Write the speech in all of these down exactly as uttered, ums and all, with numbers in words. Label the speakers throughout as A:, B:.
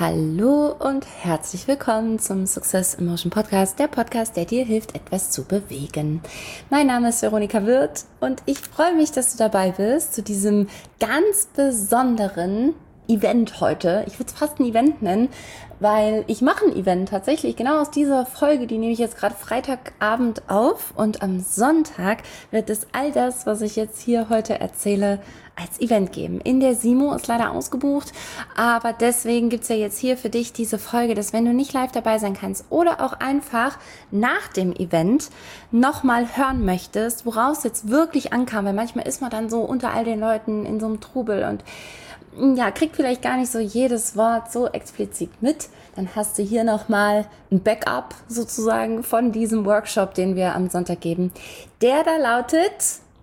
A: Hallo und herzlich willkommen zum Success Emotion Podcast, der Podcast, der dir hilft, etwas zu bewegen. Mein Name ist Veronika Wirth und ich freue mich, dass du dabei bist zu diesem ganz besonderen Event heute. Ich würde es fast ein Event nennen, weil ich mache ein Event tatsächlich genau aus dieser Folge, die nehme ich jetzt gerade Freitagabend auf und am Sonntag wird es all das, was ich jetzt hier heute erzähle, als Event geben. In der Simo ist leider ausgebucht, aber deswegen gibt's ja jetzt hier für dich diese Folge, dass wenn du nicht live dabei sein kannst oder auch einfach nach dem Event nochmal hören möchtest, woraus es jetzt wirklich ankam, weil manchmal ist man dann so unter all den Leuten in so einem Trubel und ja, kriegt vielleicht gar nicht so jedes Wort so explizit mit, dann hast du hier nochmal ein Backup sozusagen von diesem Workshop, den wir am Sonntag geben, der da lautet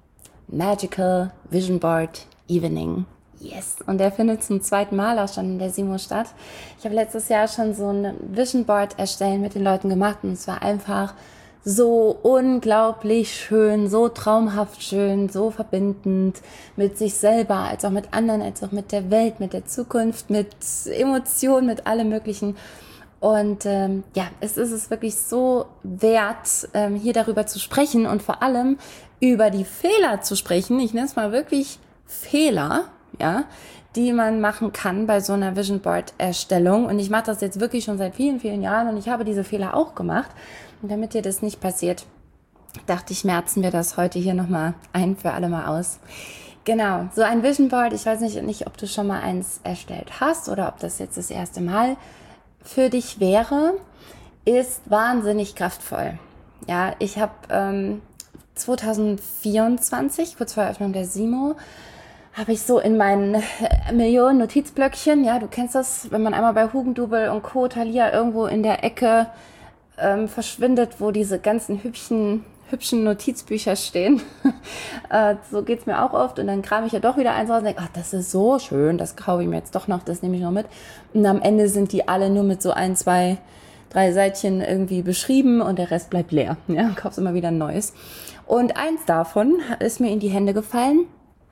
A: Magical Vision Board Evening. Yes. Und der findet zum zweiten Mal auch schon in der Simo statt. Ich habe letztes Jahr schon so ein Vision Board erstellen mit den Leuten gemacht und es war einfach so unglaublich schön, so traumhaft schön, so verbindend mit sich selber, als auch mit anderen, als auch mit der Welt, mit der Zukunft, mit Emotionen, mit allem Möglichen. Und ähm, ja, es ist es wirklich so wert, ähm, hier darüber zu sprechen und vor allem über die Fehler zu sprechen. Ich nenne es mal wirklich Fehler, ja, die man machen kann bei so einer Vision Board Erstellung. Und ich mache das jetzt wirklich schon seit vielen, vielen Jahren und ich habe diese Fehler auch gemacht. Und damit dir das nicht passiert, dachte ich, merzen wir das heute hier nochmal ein für alle Mal aus. Genau, so ein Vision Board, ich weiß nicht, nicht, ob du schon mal eins erstellt hast oder ob das jetzt das erste Mal für dich wäre, ist wahnsinnig kraftvoll. Ja, ich habe ähm, zwanzig vierundzwanzig, kurz vor Eröffnung der Simo, habe ich so in meinen Millionen Notizblöckchen, ja, du kennst das, wenn man einmal bei Hugendubel und Co. Thalia irgendwo in der Ecke ähm, verschwindet, wo diese ganzen hübschen, hübschen Notizbücher stehen. äh, so geht's mir auch oft und dann kram ich ja doch wieder eins raus und denke, ach, das ist so schön, das kaufe ich mir jetzt doch noch, das nehme ich noch mit. Und am Ende sind die alle nur mit so ein, zwei, drei Seitchen irgendwie beschrieben und der Rest bleibt leer. Ja, kaufst immer wieder ein neues. Und eins davon ist mir in die Hände gefallen.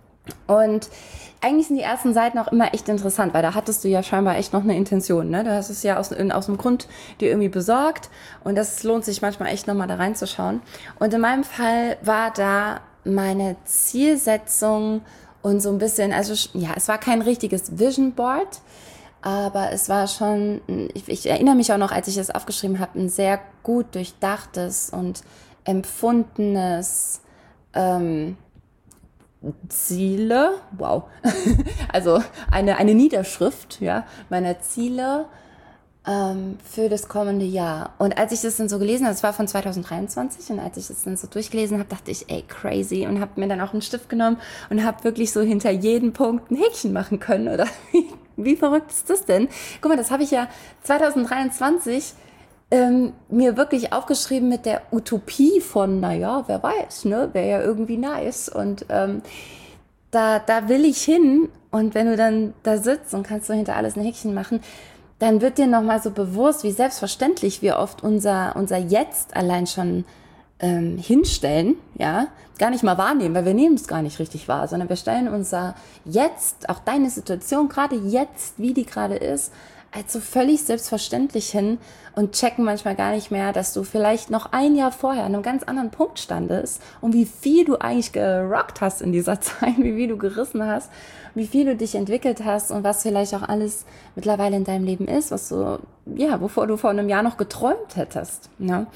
A: Und eigentlich sind die ersten Seiten auch immer echt interessant, weil da hattest du ja scheinbar echt noch eine Intention, ne? Du hast es ja aus, aus dem Grund dir irgendwie besorgt und das lohnt sich manchmal echt nochmal da reinzuschauen. Und in meinem Fall war da meine Zielsetzung und so ein bisschen, also ja, es war kein richtiges Vision Board, aber es war schon, ich, ich erinnere mich auch noch, als ich es aufgeschrieben habe, ein sehr gut durchdachtes und empfundenes ähm, Ziele, wow, also eine, eine Niederschrift, ja, meiner Ziele ähm, für das kommende Jahr. Und als ich das dann so gelesen habe, das war von zwanzig dreiundzwanzig, und als ich das dann so durchgelesen habe, dachte ich, ey, crazy, und habe mir dann auch einen Stift genommen und habe wirklich so hinter jedem Punkt ein Häkchen machen können, oder wie, wie verrückt ist das denn? Guck mal, das habe ich ja zwanzig dreiundzwanzig Ähm, mir wirklich aufgeschrieben mit der Utopie von, naja, wer weiß, ne, wäre ja irgendwie nice und ähm, da, da will ich hin und wenn du dann da sitzt und kannst so hinter alles ein Häkchen machen, dann wird dir nochmal so bewusst, wie selbstverständlich wir oft unser, unser Jetzt allein schon ähm, hinstellen, ja, gar nicht mal wahrnehmen, weil wir nehmen es gar nicht richtig wahr, sondern wir stellen unser Jetzt, auch deine Situation, gerade jetzt, wie die gerade ist, als so völlig selbstverständlich hin und checken manchmal gar nicht mehr, dass du vielleicht noch ein Jahr vorher an einem ganz anderen Punkt standest und wie viel du eigentlich gerockt hast in dieser Zeit, wie viel du gerissen hast, wie viel du dich entwickelt hast und was vielleicht auch alles mittlerweile in deinem Leben ist, was du, ja, wovor du vor einem Jahr noch geträumt hättest. Ne?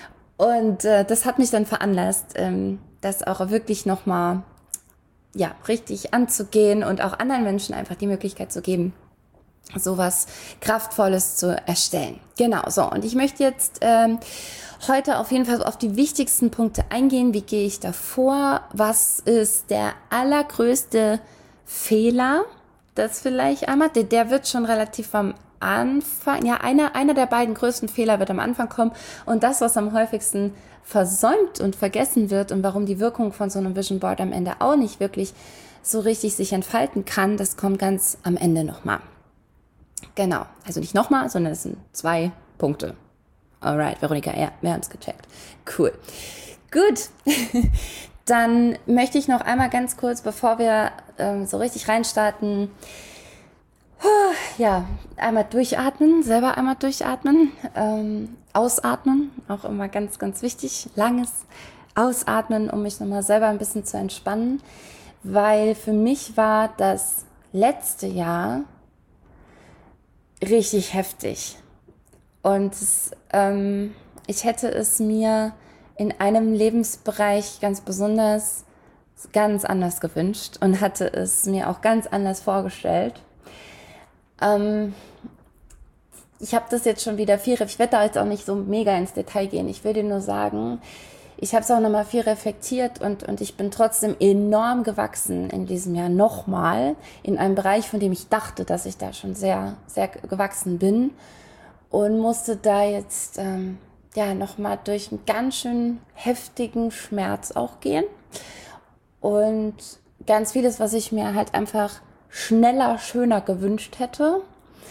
A: Und äh, das hat mich dann veranlasst, ähm, das auch wirklich nochmal, ja, richtig anzugehen und auch anderen Menschen einfach die Möglichkeit zu geben, sowas Kraftvolles zu erstellen. Genau, so. Und ich möchte jetzt ähm, heute auf jeden Fall auf die wichtigsten Punkte eingehen. Wie gehe ich da vor? Was ist der allergrößte Fehler? Das vielleicht einmal, der, der wird schon relativ am Anfang, ja, einer, einer der beiden größten Fehler wird am Anfang kommen. Und das, was am häufigsten versäumt und vergessen wird und warum die Wirkung von so einem Vision Board am Ende auch nicht wirklich so richtig sich entfalten kann, das kommt ganz am Ende nochmal. Genau, also nicht nochmal, sondern es sind zwei Punkte. Alright, Veronika, ja, wir haben es gecheckt. Cool. Gut, dann möchte ich noch einmal ganz kurz, bevor wir ähm, so richtig reinstarten, ja, einmal durchatmen, selber einmal durchatmen, ähm, ausatmen, auch immer ganz, ganz wichtig, langes Ausatmen, um mich nochmal selber ein bisschen zu entspannen, weil für mich war das letzte Jahr richtig heftig und es, ähm, ich hätte es mir in einem Lebensbereich ganz besonders ganz anders gewünscht und hatte es mir auch ganz anders vorgestellt. Ähm, ich habe das jetzt schon wieder viel, ich werde da jetzt auch nicht so mega ins Detail gehen. Ich will dir nur sagen, ich habe es auch nochmal viel reflektiert und, und ich bin trotzdem enorm gewachsen in diesem Jahr nochmal in einem Bereich, von dem ich dachte, dass ich da schon sehr, sehr gewachsen bin und musste da jetzt ähm, ja nochmal durch einen ganz schön heftigen Schmerz auch gehen und ganz vieles, was ich mir halt einfach schneller, schöner gewünscht hätte.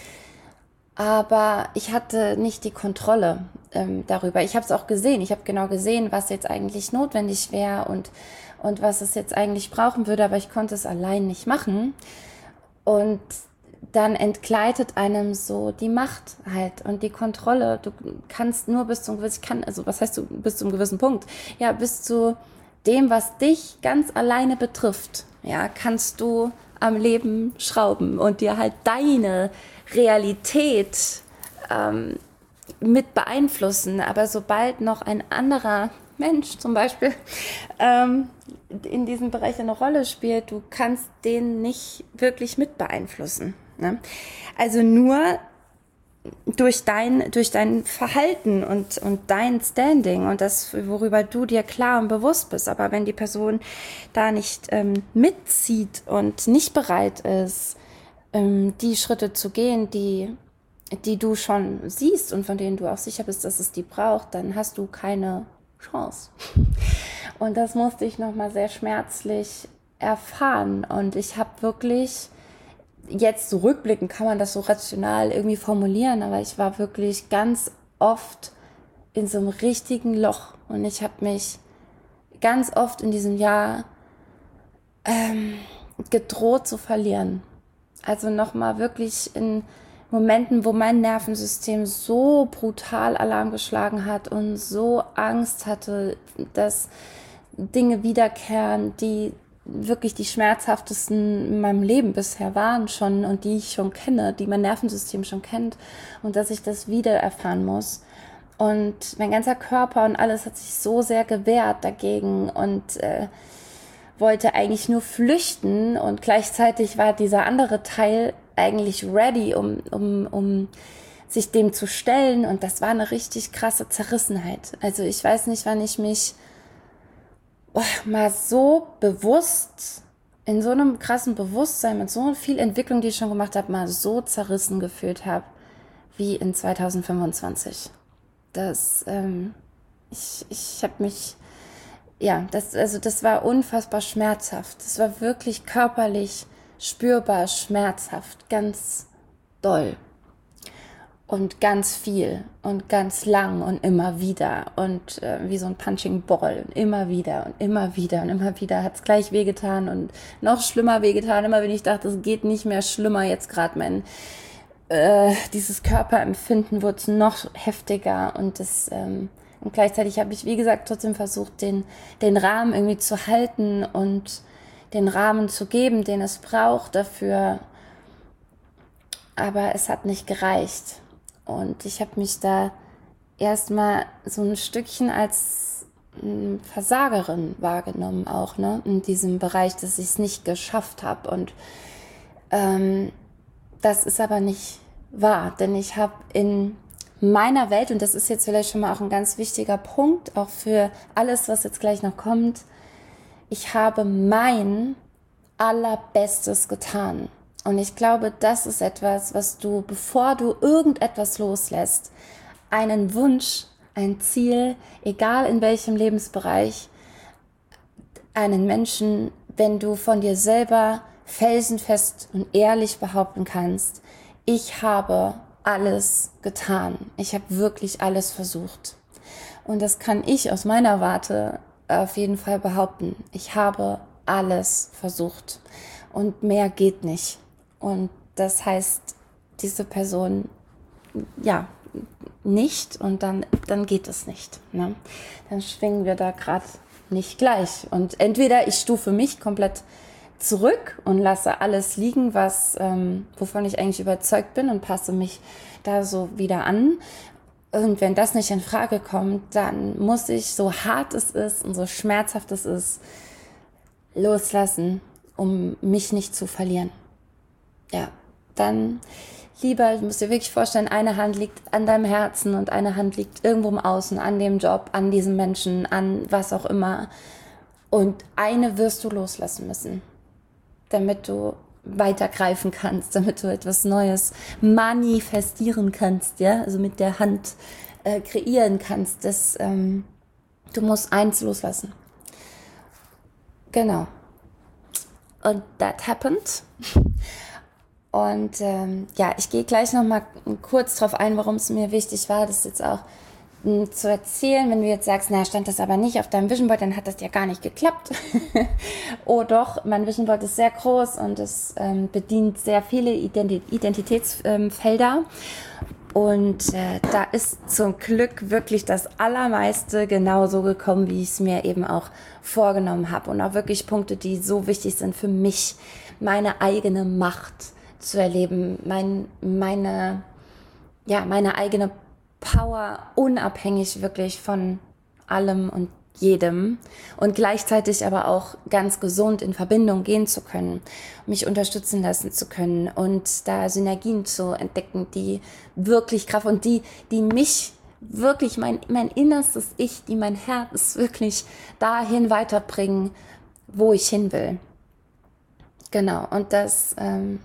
A: Aber ich hatte nicht die Kontrolle ähm, darüber. Ich habe es auch gesehen. Ich habe genau gesehen, was jetzt eigentlich notwendig wäre und, und was es jetzt eigentlich brauchen würde. Aber ich konnte es allein nicht machen. Und dann entgleitet einem so die Macht halt und die Kontrolle. Du kannst nur bis zum gewissen, kann, also was heißt du bis zum gewissen Punkt? Ja, bis zu dem, was dich ganz alleine betrifft. Ja, kannst du am Leben schrauben und dir halt deine Realität ähm, mit beeinflussen. Aber sobald noch ein anderer Mensch zum Beispiel ähm, in diesem Bereich eine Rolle spielt, du kannst den nicht wirklich mit beeinflussen. Ne? Also nur durch dein, durch dein Verhalten und, und dein Standing und das, worüber du dir klar und bewusst bist. Aber wenn die Person da nicht ähm, mitzieht und nicht bereit ist, ähm, die Schritte zu gehen, die, die du schon siehst und von denen du auch sicher bist, dass es die braucht, dann hast du keine Chance. Und das musste ich nochmal sehr schmerzlich erfahren. Und ich habe wirklich, jetzt zurückblickend kann man das so rational irgendwie formulieren, aber ich war wirklich ganz oft in so einem richtigen Loch. Und ich habe mich ganz oft in diesem Jahr ähm, gedroht zu verlieren. Also nochmal wirklich in Momenten, wo mein Nervensystem so brutal Alarm geschlagen hat und so Angst hatte, dass Dinge wiederkehren, die wirklich die schmerzhaftesten in meinem Leben bisher waren schon und die ich schon kenne, die mein Nervensystem schon kennt und dass ich das wieder erfahren muss. Und mein ganzer Körper und alles hat sich so sehr gewehrt dagegen und äh, wollte eigentlich nur flüchten und gleichzeitig war dieser andere Teil eigentlich ready, um, um, um sich dem zu stellen und das war eine richtig krasse Zerrissenheit. Also ich weiß nicht, wann ich mich oh, mal so bewusst, in so einem krassen Bewusstsein, mit so viel Entwicklung, die ich schon gemacht habe, mal so zerrissen gefühlt habe, wie in zwanzig fünfundzwanzig. Das, ähm, ich, ich habe mich, ja, das, also das war unfassbar schmerzhaft. Das war wirklich körperlich spürbar schmerzhaft, ganz doll. Und ganz viel und ganz lang und immer wieder und äh, wie so ein Punching Ball und immer wieder und immer wieder und immer wieder hat es gleich wehgetan und noch schlimmer wehgetan, immer wenn ich dachte, es geht nicht mehr schlimmer, jetzt gerade mein äh, dieses Körperempfinden wurde noch heftiger und das ähm, und gleichzeitig habe ich, wie gesagt, trotzdem versucht, den, den Rahmen irgendwie zu halten und den Rahmen zu geben, den es braucht dafür, aber es hat nicht gereicht. Und ich habe mich da erstmal so ein Stückchen als Versagerin wahrgenommen auch, ne, in diesem Bereich, dass ich es nicht geschafft habe. Und ähm, das ist aber nicht wahr, denn ich habe in meiner Welt, und das ist jetzt vielleicht schon mal auch ein ganz wichtiger Punkt, auch für alles, was jetzt gleich noch kommt, ich habe mein Allerbestes getan. Und ich glaube, das ist etwas, was du, bevor du irgendetwas loslässt, einen Wunsch, ein Ziel, egal in welchem Lebensbereich, einen Menschen, wenn du von dir selber felsenfest und ehrlich behaupten kannst, ich habe alles getan. Ich habe wirklich alles versucht. Und das kann ich aus meiner Warte auf jeden Fall behaupten. Ich habe alles versucht. Und mehr geht nicht. Und das heißt, diese Person, ja, nicht und dann, dann geht es nicht. Ne? Dann schwingen wir da gerade nicht gleich. Und entweder ich stufe mich komplett zurück und lasse alles liegen, was, ähm, wovon ich eigentlich überzeugt bin und passe mich da so wieder an. Und wenn das nicht in Frage kommt, dann muss ich, so hart es ist und so schmerzhaft es ist, loslassen, um mich nicht zu verlieren. Ja, dann lieber, du musst dir wirklich vorstellen, eine Hand liegt an deinem Herzen und eine Hand liegt irgendwo im Außen, an dem Job, an diesem Menschen, an was auch immer. Und eine wirst du loslassen müssen, damit du weitergreifen kannst, damit du etwas Neues manifestieren kannst, ja, also mit der Hand äh, kreieren kannst. Das, ähm, du musst eins loslassen. Genau. Und that happened. Und ähm, ja, ich gehe gleich noch mal kurz drauf ein, warum es mir wichtig war, das jetzt auch m, zu erzählen. Wenn du jetzt sagst, na, stand das aber nicht auf deinem Vision Board, dann hat das ja gar nicht geklappt. Oh doch, mein Vision Board ist sehr groß und es ähm, bedient sehr viele Identi- Identitätsfelder. Ähm, und äh, da ist zum Glück wirklich das Allermeiste genauso gekommen, wie ich es mir eben auch vorgenommen habe. Und auch wirklich Punkte, die so wichtig sind für mich, meine eigene Macht zu erleben, mein, meine, ja, meine eigene Power, unabhängig wirklich von allem und jedem und gleichzeitig aber auch ganz gesund in Verbindung gehen zu können, mich unterstützen lassen zu können und da Synergien zu entdecken, die wirklich Kraft und die, die mich wirklich, mein, mein innerstes Ich, die mein Herz wirklich dahin weiterbringen, wo ich hin will. Genau, und das, ähm,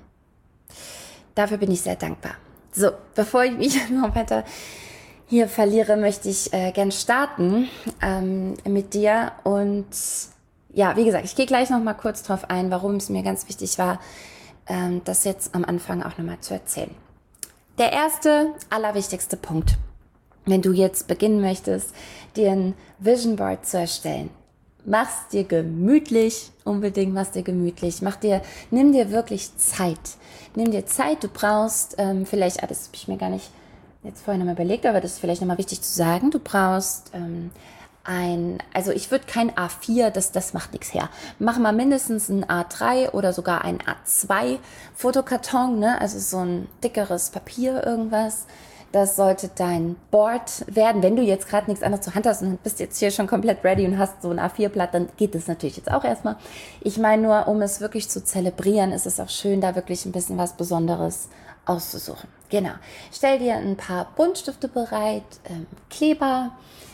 A: dafür bin ich sehr dankbar. So, bevor ich mich noch weiter hier verliere, möchte ich äh, gern starten ähm, mit dir. Und ja, wie gesagt, ich gehe gleich noch mal kurz drauf ein, warum es mir ganz wichtig war, ähm, das jetzt am Anfang auch noch mal zu erzählen. Der erste, allerwichtigste Punkt, wenn du jetzt beginnen möchtest, dir ein Vision Board zu erstellen. Mach's dir gemütlich, unbedingt mach's dir gemütlich. Mach dir, nimm dir wirklich Zeit. Nimm dir Zeit, du brauchst ähm, vielleicht, ah, das habe ich mir gar nicht jetzt vorhin nochmal überlegt, aber das ist vielleicht nochmal wichtig zu sagen, du brauchst ähm, ein, also ich würde kein A vier, das, das macht nichts her. Mach mal mindestens ein A drei oder sogar ein A zwei Fotokarton, ne? Also so ein dickeres Papier, irgendwas. Das sollte dein Board werden. Wenn du jetzt gerade nichts anderes zur Hand hast und bist jetzt hier schon komplett ready und hast so ein A vier Blatt, dann geht das natürlich jetzt auch erstmal. Ich meine nur, um es wirklich zu zelebrieren, ist es auch schön, da wirklich ein bisschen was Besonderes auszusuchen. Genau. Stell dir ein paar Buntstifte bereit, ähm, Kleber,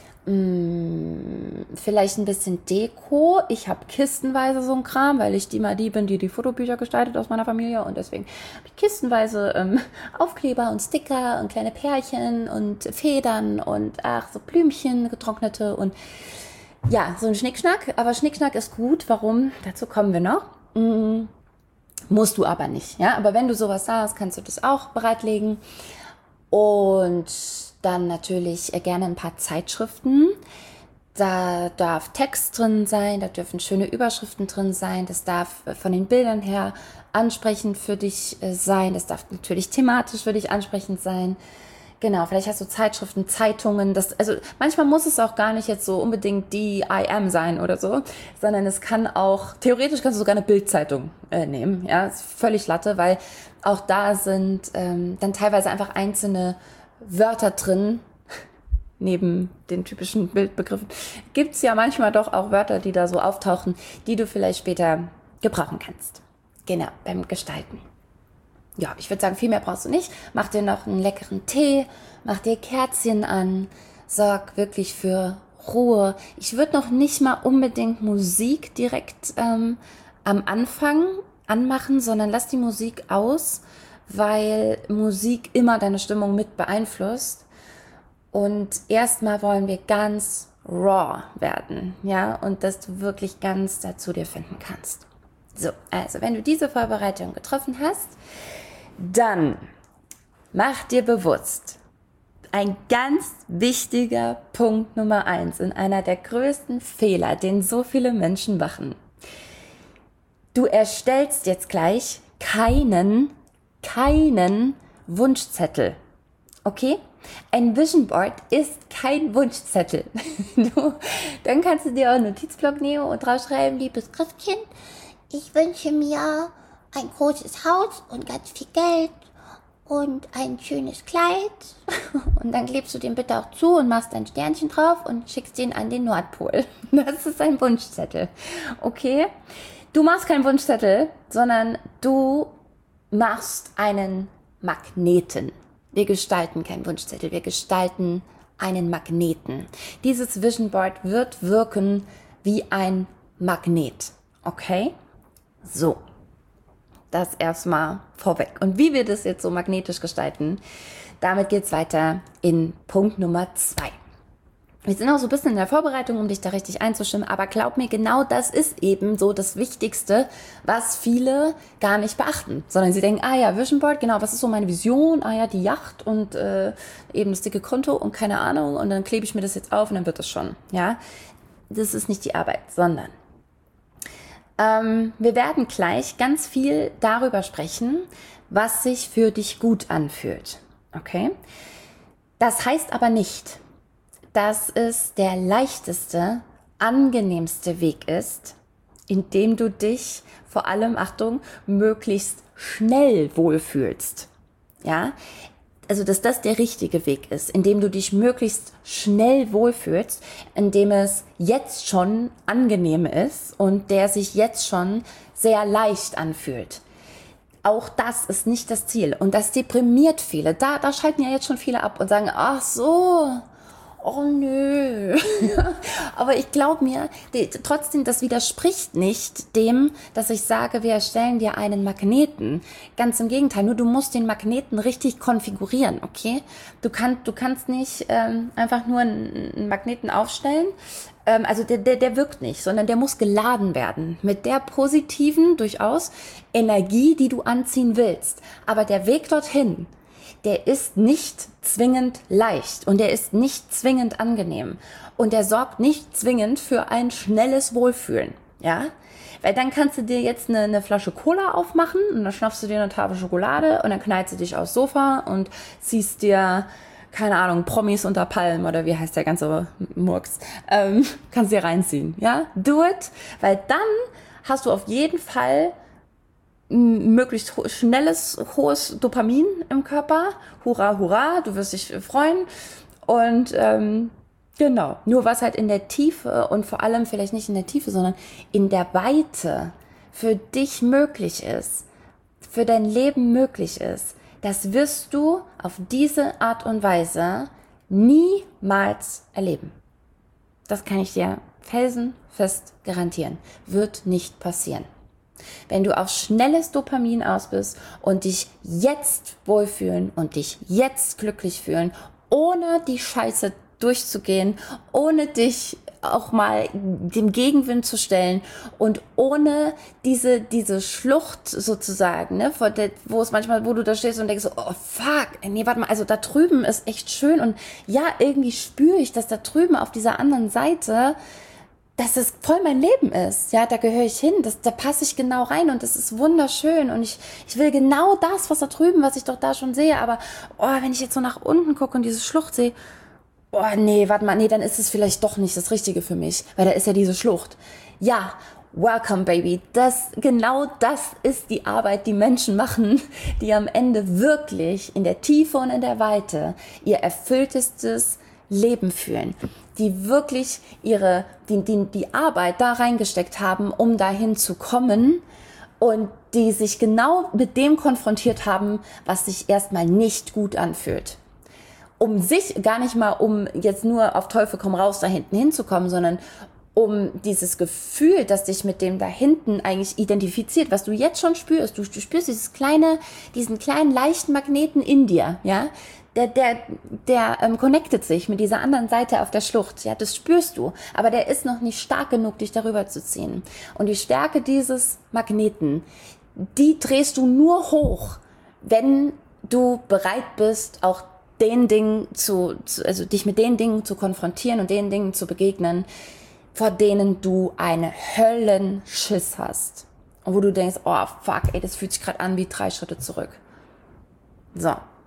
A: mh, vielleicht ein bisschen Deko. Ich habe kistenweise so ein Kram, weil ich die mal die bin, die die Fotobücher gestaltet aus meiner Familie und deswegen habe ich kistenweise ähm, Aufkleber und Sticker und kleine Pärchen und Federn und ach, so Blümchen, getrocknete und ja, so ein Schnickschnack. Aber Schnickschnack ist gut. Warum? Dazu kommen wir noch. Mh, Musst du aber nicht, ja. Aber wenn du sowas hast, kannst du das auch bereitlegen. Und dann natürlich gerne ein paar Zeitschriften. Da darf Text drin sein, da dürfen schöne Überschriften drin sein. Das darf von den Bildern her ansprechend für dich sein. Das darf natürlich thematisch für dich ansprechend sein. Genau, vielleicht hast du Zeitschriften, Zeitungen, das, also manchmal muss es auch gar nicht jetzt so unbedingt die I Am sein oder so, sondern es kann auch, theoretisch kannst du sogar eine Bildzeitung äh, nehmen, ja, ist völlig Latte, weil auch da sind ähm, dann teilweise einfach einzelne Wörter drin, neben den typischen Bildbegriffen, gibt's ja manchmal doch auch Wörter, die da so auftauchen, die du vielleicht später gebrauchen kannst. Genau, beim Gestalten. Ja, ich würde sagen, viel mehr brauchst du nicht. Mach dir noch einen leckeren Tee, mach dir Kerzchen an, sorg wirklich für Ruhe. Ich würde noch nicht mal unbedingt Musik direkt ähm, am Anfang anmachen, sondern lass die Musik aus, weil Musik immer deine Stimmung mit beeinflusst. Und erstmal wollen wir ganz raw werden, ja, und dass du wirklich ganz dazu dir finden kannst. So, also wenn du diese Vorbereitung getroffen hast, dann mach dir bewusst, ein ganz wichtiger Punkt Nummer eins in einer der größten Fehler, den so viele Menschen machen. Du erstellst jetzt gleich keinen, keinen Wunschzettel. Okay? Ein Vision Board ist kein Wunschzettel. Du, dann kannst du dir auch einen Notizblock nehmen und draufschreiben, liebes Christkind, ich wünsche mir ein großes Haus und ganz viel Geld und ein schönes Kleid. Und dann klebst du den bitte auch zu und machst ein Sternchen drauf und schickst den an den Nordpol. Das ist ein Wunschzettel. Okay? Du machst keinen Wunschzettel, sondern du machst einen Magneten. Wir gestalten keinen Wunschzettel, wir gestalten einen Magneten. Dieses Vision Board wird wirken wie ein Magnet. Okay? So. Das erstmal vorweg. Und wie wir das jetzt so magnetisch gestalten, damit geht's weiter in Punkt Nummer zwei. Wir sind auch so ein bisschen in der Vorbereitung, um dich da richtig einzustimmen, aber glaub mir, genau das ist eben so das Wichtigste, was viele gar nicht beachten, sondern sie denken, ah ja, Vision Board, genau, was ist so meine Vision? Ah ja, die Yacht und äh, eben das dicke Konto und keine Ahnung und dann klebe ich mir das jetzt auf und dann wird das schon, ja. Das ist nicht die Arbeit, sondern ähm, wir werden gleich ganz viel darüber sprechen, was sich für dich gut anfühlt, okay? Das heißt aber nicht, dass es der leichteste, angenehmste Weg ist, indem du dich vor allem, Achtung, möglichst schnell wohlfühlst. Ja, also dass das der richtige Weg ist, indem du dich möglichst schnell wohlfühlst, indem es jetzt schon angenehm ist und der sich jetzt schon sehr leicht anfühlt. Auch das ist nicht das Ziel und das deprimiert viele. Da, da schalten ja jetzt schon viele ab und sagen, ach so, oh nö. Aber ich glaube mir, die, trotzdem, das widerspricht nicht dem, dass ich sage, wir erstellen dir einen Magneten. Ganz im Gegenteil, nur du musst den Magneten richtig konfigurieren, okay? Du, kann, du kannst nicht ähm, einfach nur einen, einen Magneten aufstellen, ähm, also der, der, der wirkt nicht, sondern der muss geladen werden mit der positiven, durchaus, Energie, die du anziehen willst. Aber der Weg dorthin, der ist nicht zwingend leicht und der ist nicht zwingend angenehm und der sorgt nicht zwingend für ein schnelles Wohlfühlen, ja? Weil dann kannst du dir jetzt eine, eine Flasche Cola aufmachen und dann schnappst du dir eine Tafel Schokolade und dann knallst du dich aufs Sofa und ziehst dir, keine Ahnung, Promis unter Palmen oder wie heißt der ganze Murks, ähm, kannst dir reinziehen, ja? Do it, weil dann hast du auf jeden Fall möglichst ho- schnelles, hohes Dopamin im Körper. Hurra, hurra, du wirst dich freuen. Und ähm, genau, nur was halt in der Tiefe und vor allem vielleicht nicht in der Tiefe, sondern in der Weite für dich möglich ist, für dein Leben möglich ist, das wirst du auf diese Art und Weise niemals erleben. Das kann ich dir felsenfest garantieren. Wird nicht passieren. Wenn du auf schnelles Dopamin aus bist und dich jetzt wohlfühlen und dich jetzt glücklich fühlen, ohne die Scheiße durchzugehen, ohne dich auch mal dem Gegenwind zu stellen und ohne diese diese Schlucht sozusagen, ne, vor der, wo es manchmal, wo du da stehst und denkst so, oh fuck, nee, warte mal, also da drüben ist echt schön und ja, irgendwie spüre ich, dass da drüben auf dieser anderen Seite dass es voll mein Leben ist, ja, da gehöre ich hin, das, da passe ich genau rein und das ist wunderschön und ich, ich will genau das, was da drüben, was ich doch da schon sehe, aber oh, wenn ich jetzt so nach unten gucke und diese Schlucht sehe, oh nee, warte mal, nee, dann ist es vielleicht doch nicht das Richtige für mich, weil da ist ja diese Schlucht. Ja, welcome baby, das, genau das ist die Arbeit, die Menschen machen, die am Ende wirklich in der Tiefe und in der Weite ihr erfülltestes Leben fühlen, die wirklich ihre, die, die, die Arbeit da reingesteckt haben, um dahin zu kommen und die sich genau mit dem konfrontiert haben, was sich erstmal nicht gut anfühlt. Um sich gar nicht mal, um jetzt nur auf Teufel komm raus da hinten hinzukommen, sondern um dieses Gefühl, das dich mit dem da hinten eigentlich identifiziert, was du jetzt schon spürst. Du, du spürst dieses kleine, diesen kleinen leichten Magneten in dir, ja. Der, der, der ähm, connectet sich mit dieser anderen Seite auf der Schlucht, ja, das spürst du, aber der ist noch nicht stark genug, dich darüber zu ziehen. Und die Stärke dieses Magneten, die drehst du nur hoch, wenn du bereit bist, auch den Dingen zu, zu, also dich mit den Dingen zu konfrontieren und den Dingen zu begegnen, vor denen du eine Höllenschiss hast. Und wo du denkst, oh fuck, ey, das fühlt sich gerade an wie drei Schritte zurück. So.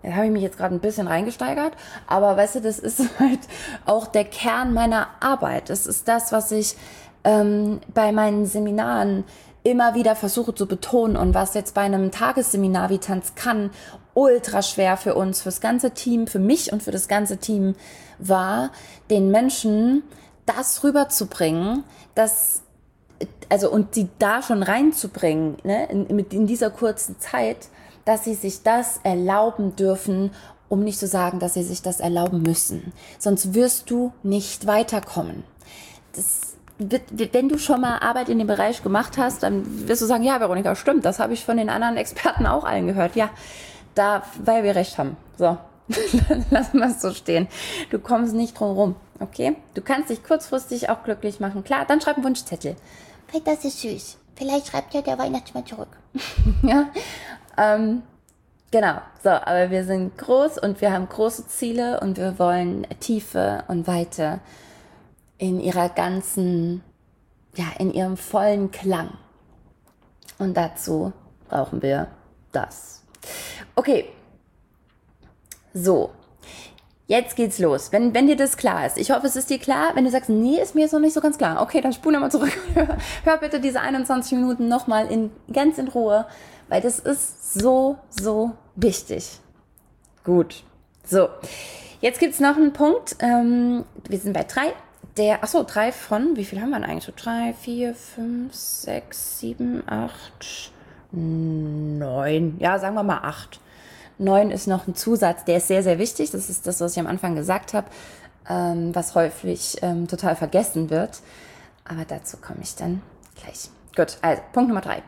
A: Da habe ich mich jetzt gerade ein bisschen reingesteigert, aber weißt du, das ist halt auch der Kern meiner Arbeit. Das ist das, was ich ähm, bei meinen Seminaren immer wieder versuche zu betonen und was jetzt bei einem Tagesseminar wie Tanz kann ultra schwer für uns, fürs ganze Team, für mich und für das ganze Team war, den Menschen das rüberzubringen, dass, also und sie da schon reinzubringen, ne, in, mit in dieser kurzen Zeit, dass sie sich das erlauben dürfen, um nicht zu sagen, dass sie sich das erlauben müssen. Sonst wirst du nicht weiterkommen. Das wird, wenn du schon mal Arbeit in dem Bereich gemacht hast, dann wirst du sagen, ja, Veronika, stimmt, das habe ich von den anderen Experten auch allen gehört. Ja, da, weil wir recht haben. So, lassen wir es so stehen. Du kommst nicht drum rum, okay? Du kannst dich kurzfristig auch glücklich machen. Klar, dann schreib einen Wunschzettel. Weil das ist süß. Vielleicht schreibt ja der Weihnachtsmann zurück. Ja, ähm, genau. So, aber wir sind groß und wir haben große Ziele und wir wollen Tiefe und Weite in ihrer ganzen, ja, in ihrem vollen Klang. Und dazu brauchen wir das. Okay. So. Jetzt geht's los. Wenn, wenn dir das klar ist. Ich hoffe, es ist dir klar. Wenn du sagst, nee, ist mir jetzt noch nicht so ganz klar. Okay, dann spule mal zurück. Hör, hör bitte diese einundzwanzig Minuten nochmal in, ganz in Ruhe, weil das ist so, so wichtig. Gut. So. Jetzt gibt's noch einen Punkt. Ähm, wir sind bei drei. Der, achso, drei von, wie viel haben wir denn eigentlich? So drei, vier, fünf, sechs, sieben, acht, neun. Ja, sagen wir mal acht. Neun ist noch ein Zusatz, der ist sehr, sehr wichtig. Das ist das, was ich am Anfang gesagt habe, ähm, was häufig ähm, total vergessen wird. Aber dazu komme ich dann gleich. Gut, also Punkt Nummer drei.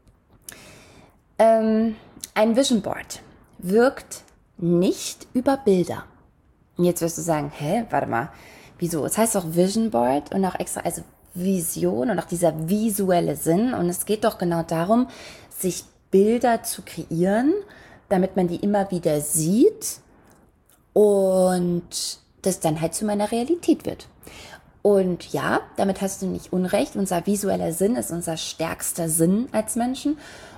A: Ähm, ein Vision Board wirkt nicht über Bilder. Und jetzt wirst du sagen, hä, warte mal, wieso? Es heißt doch Vision Board und auch extra, also Vision und auch dieser visuelle Sinn. Und es geht doch genau darum, sich Bilder zu kreieren, damit man die immer wieder sieht und das dann halt zu meiner Realität wird. Und ja, damit hast du nicht unrecht. Unser visueller Sinn ist unser stärkster Sinn als Menschen.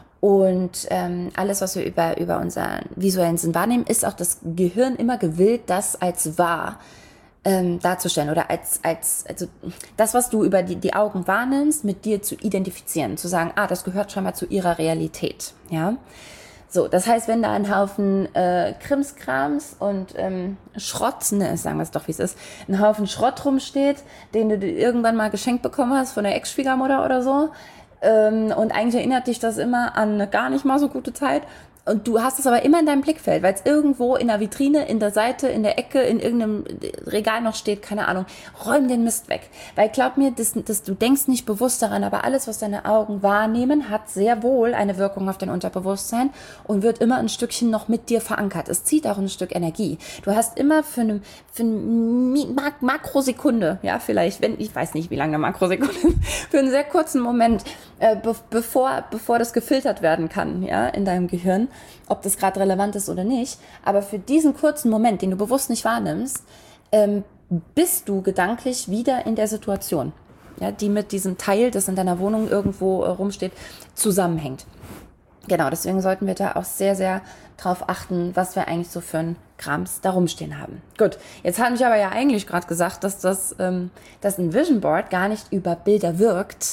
A: Und ähm, alles, was wir über, über unseren visuellen Sinn wahrnehmen, ist auch das Gehirn immer gewillt, das als wahr ähm, darzustellen oder als, als also das, was du über die, die Augen wahrnimmst, mit dir zu identifizieren, zu sagen, ah, das gehört schon mal zu ihrer Realität, ja. So, das heißt, wenn da ein Haufen äh, Krimskrams und ähm, Schrott, ne, sagen wir es doch, wie es ist, ein Haufen Schrott rumsteht, den du irgendwann mal geschenkt bekommen hast von der Ex-Schwiegermutter oder so, ähm, und eigentlich erinnert dich das immer an eine gar nicht mal so gute Zeit, und du hast es aber immer in deinem Blickfeld, weil es irgendwo in der Vitrine, in der Seite, in der Ecke, in irgendeinem Regal noch steht, keine Ahnung. Räum den Mist weg. Weil glaub mir, das, das, du denkst nicht bewusst daran, aber alles, was deine Augen wahrnehmen, hat sehr wohl eine Wirkung auf dein Unterbewusstsein und wird immer ein Stückchen noch mit dir verankert. Es zieht auch ein Stück Energie. Du hast immer für eine, für eine Mak- Makrosekunde, ja vielleicht, wenn, ich weiß nicht, wie lange eine Makrosekunde ist, für einen sehr kurzen Moment, äh, be- bevor, bevor das gefiltert werden kann, ja, in deinem Gehirn, ob das gerade relevant ist oder nicht, aber für diesen kurzen Moment, den du bewusst nicht wahrnimmst, ähm, bist du gedanklich wieder in der Situation, ja, die mit diesem Teil, das in deiner Wohnung irgendwo äh, rumsteht, zusammenhängt. Genau, deswegen sollten wir da auch sehr, sehr drauf achten, was wir eigentlich so für ein Krams da rumstehen haben. Gut, jetzt habe ich aber ja eigentlich gerade gesagt, dass das, ähm, dass ein Vision Board gar nicht über Bilder wirkt.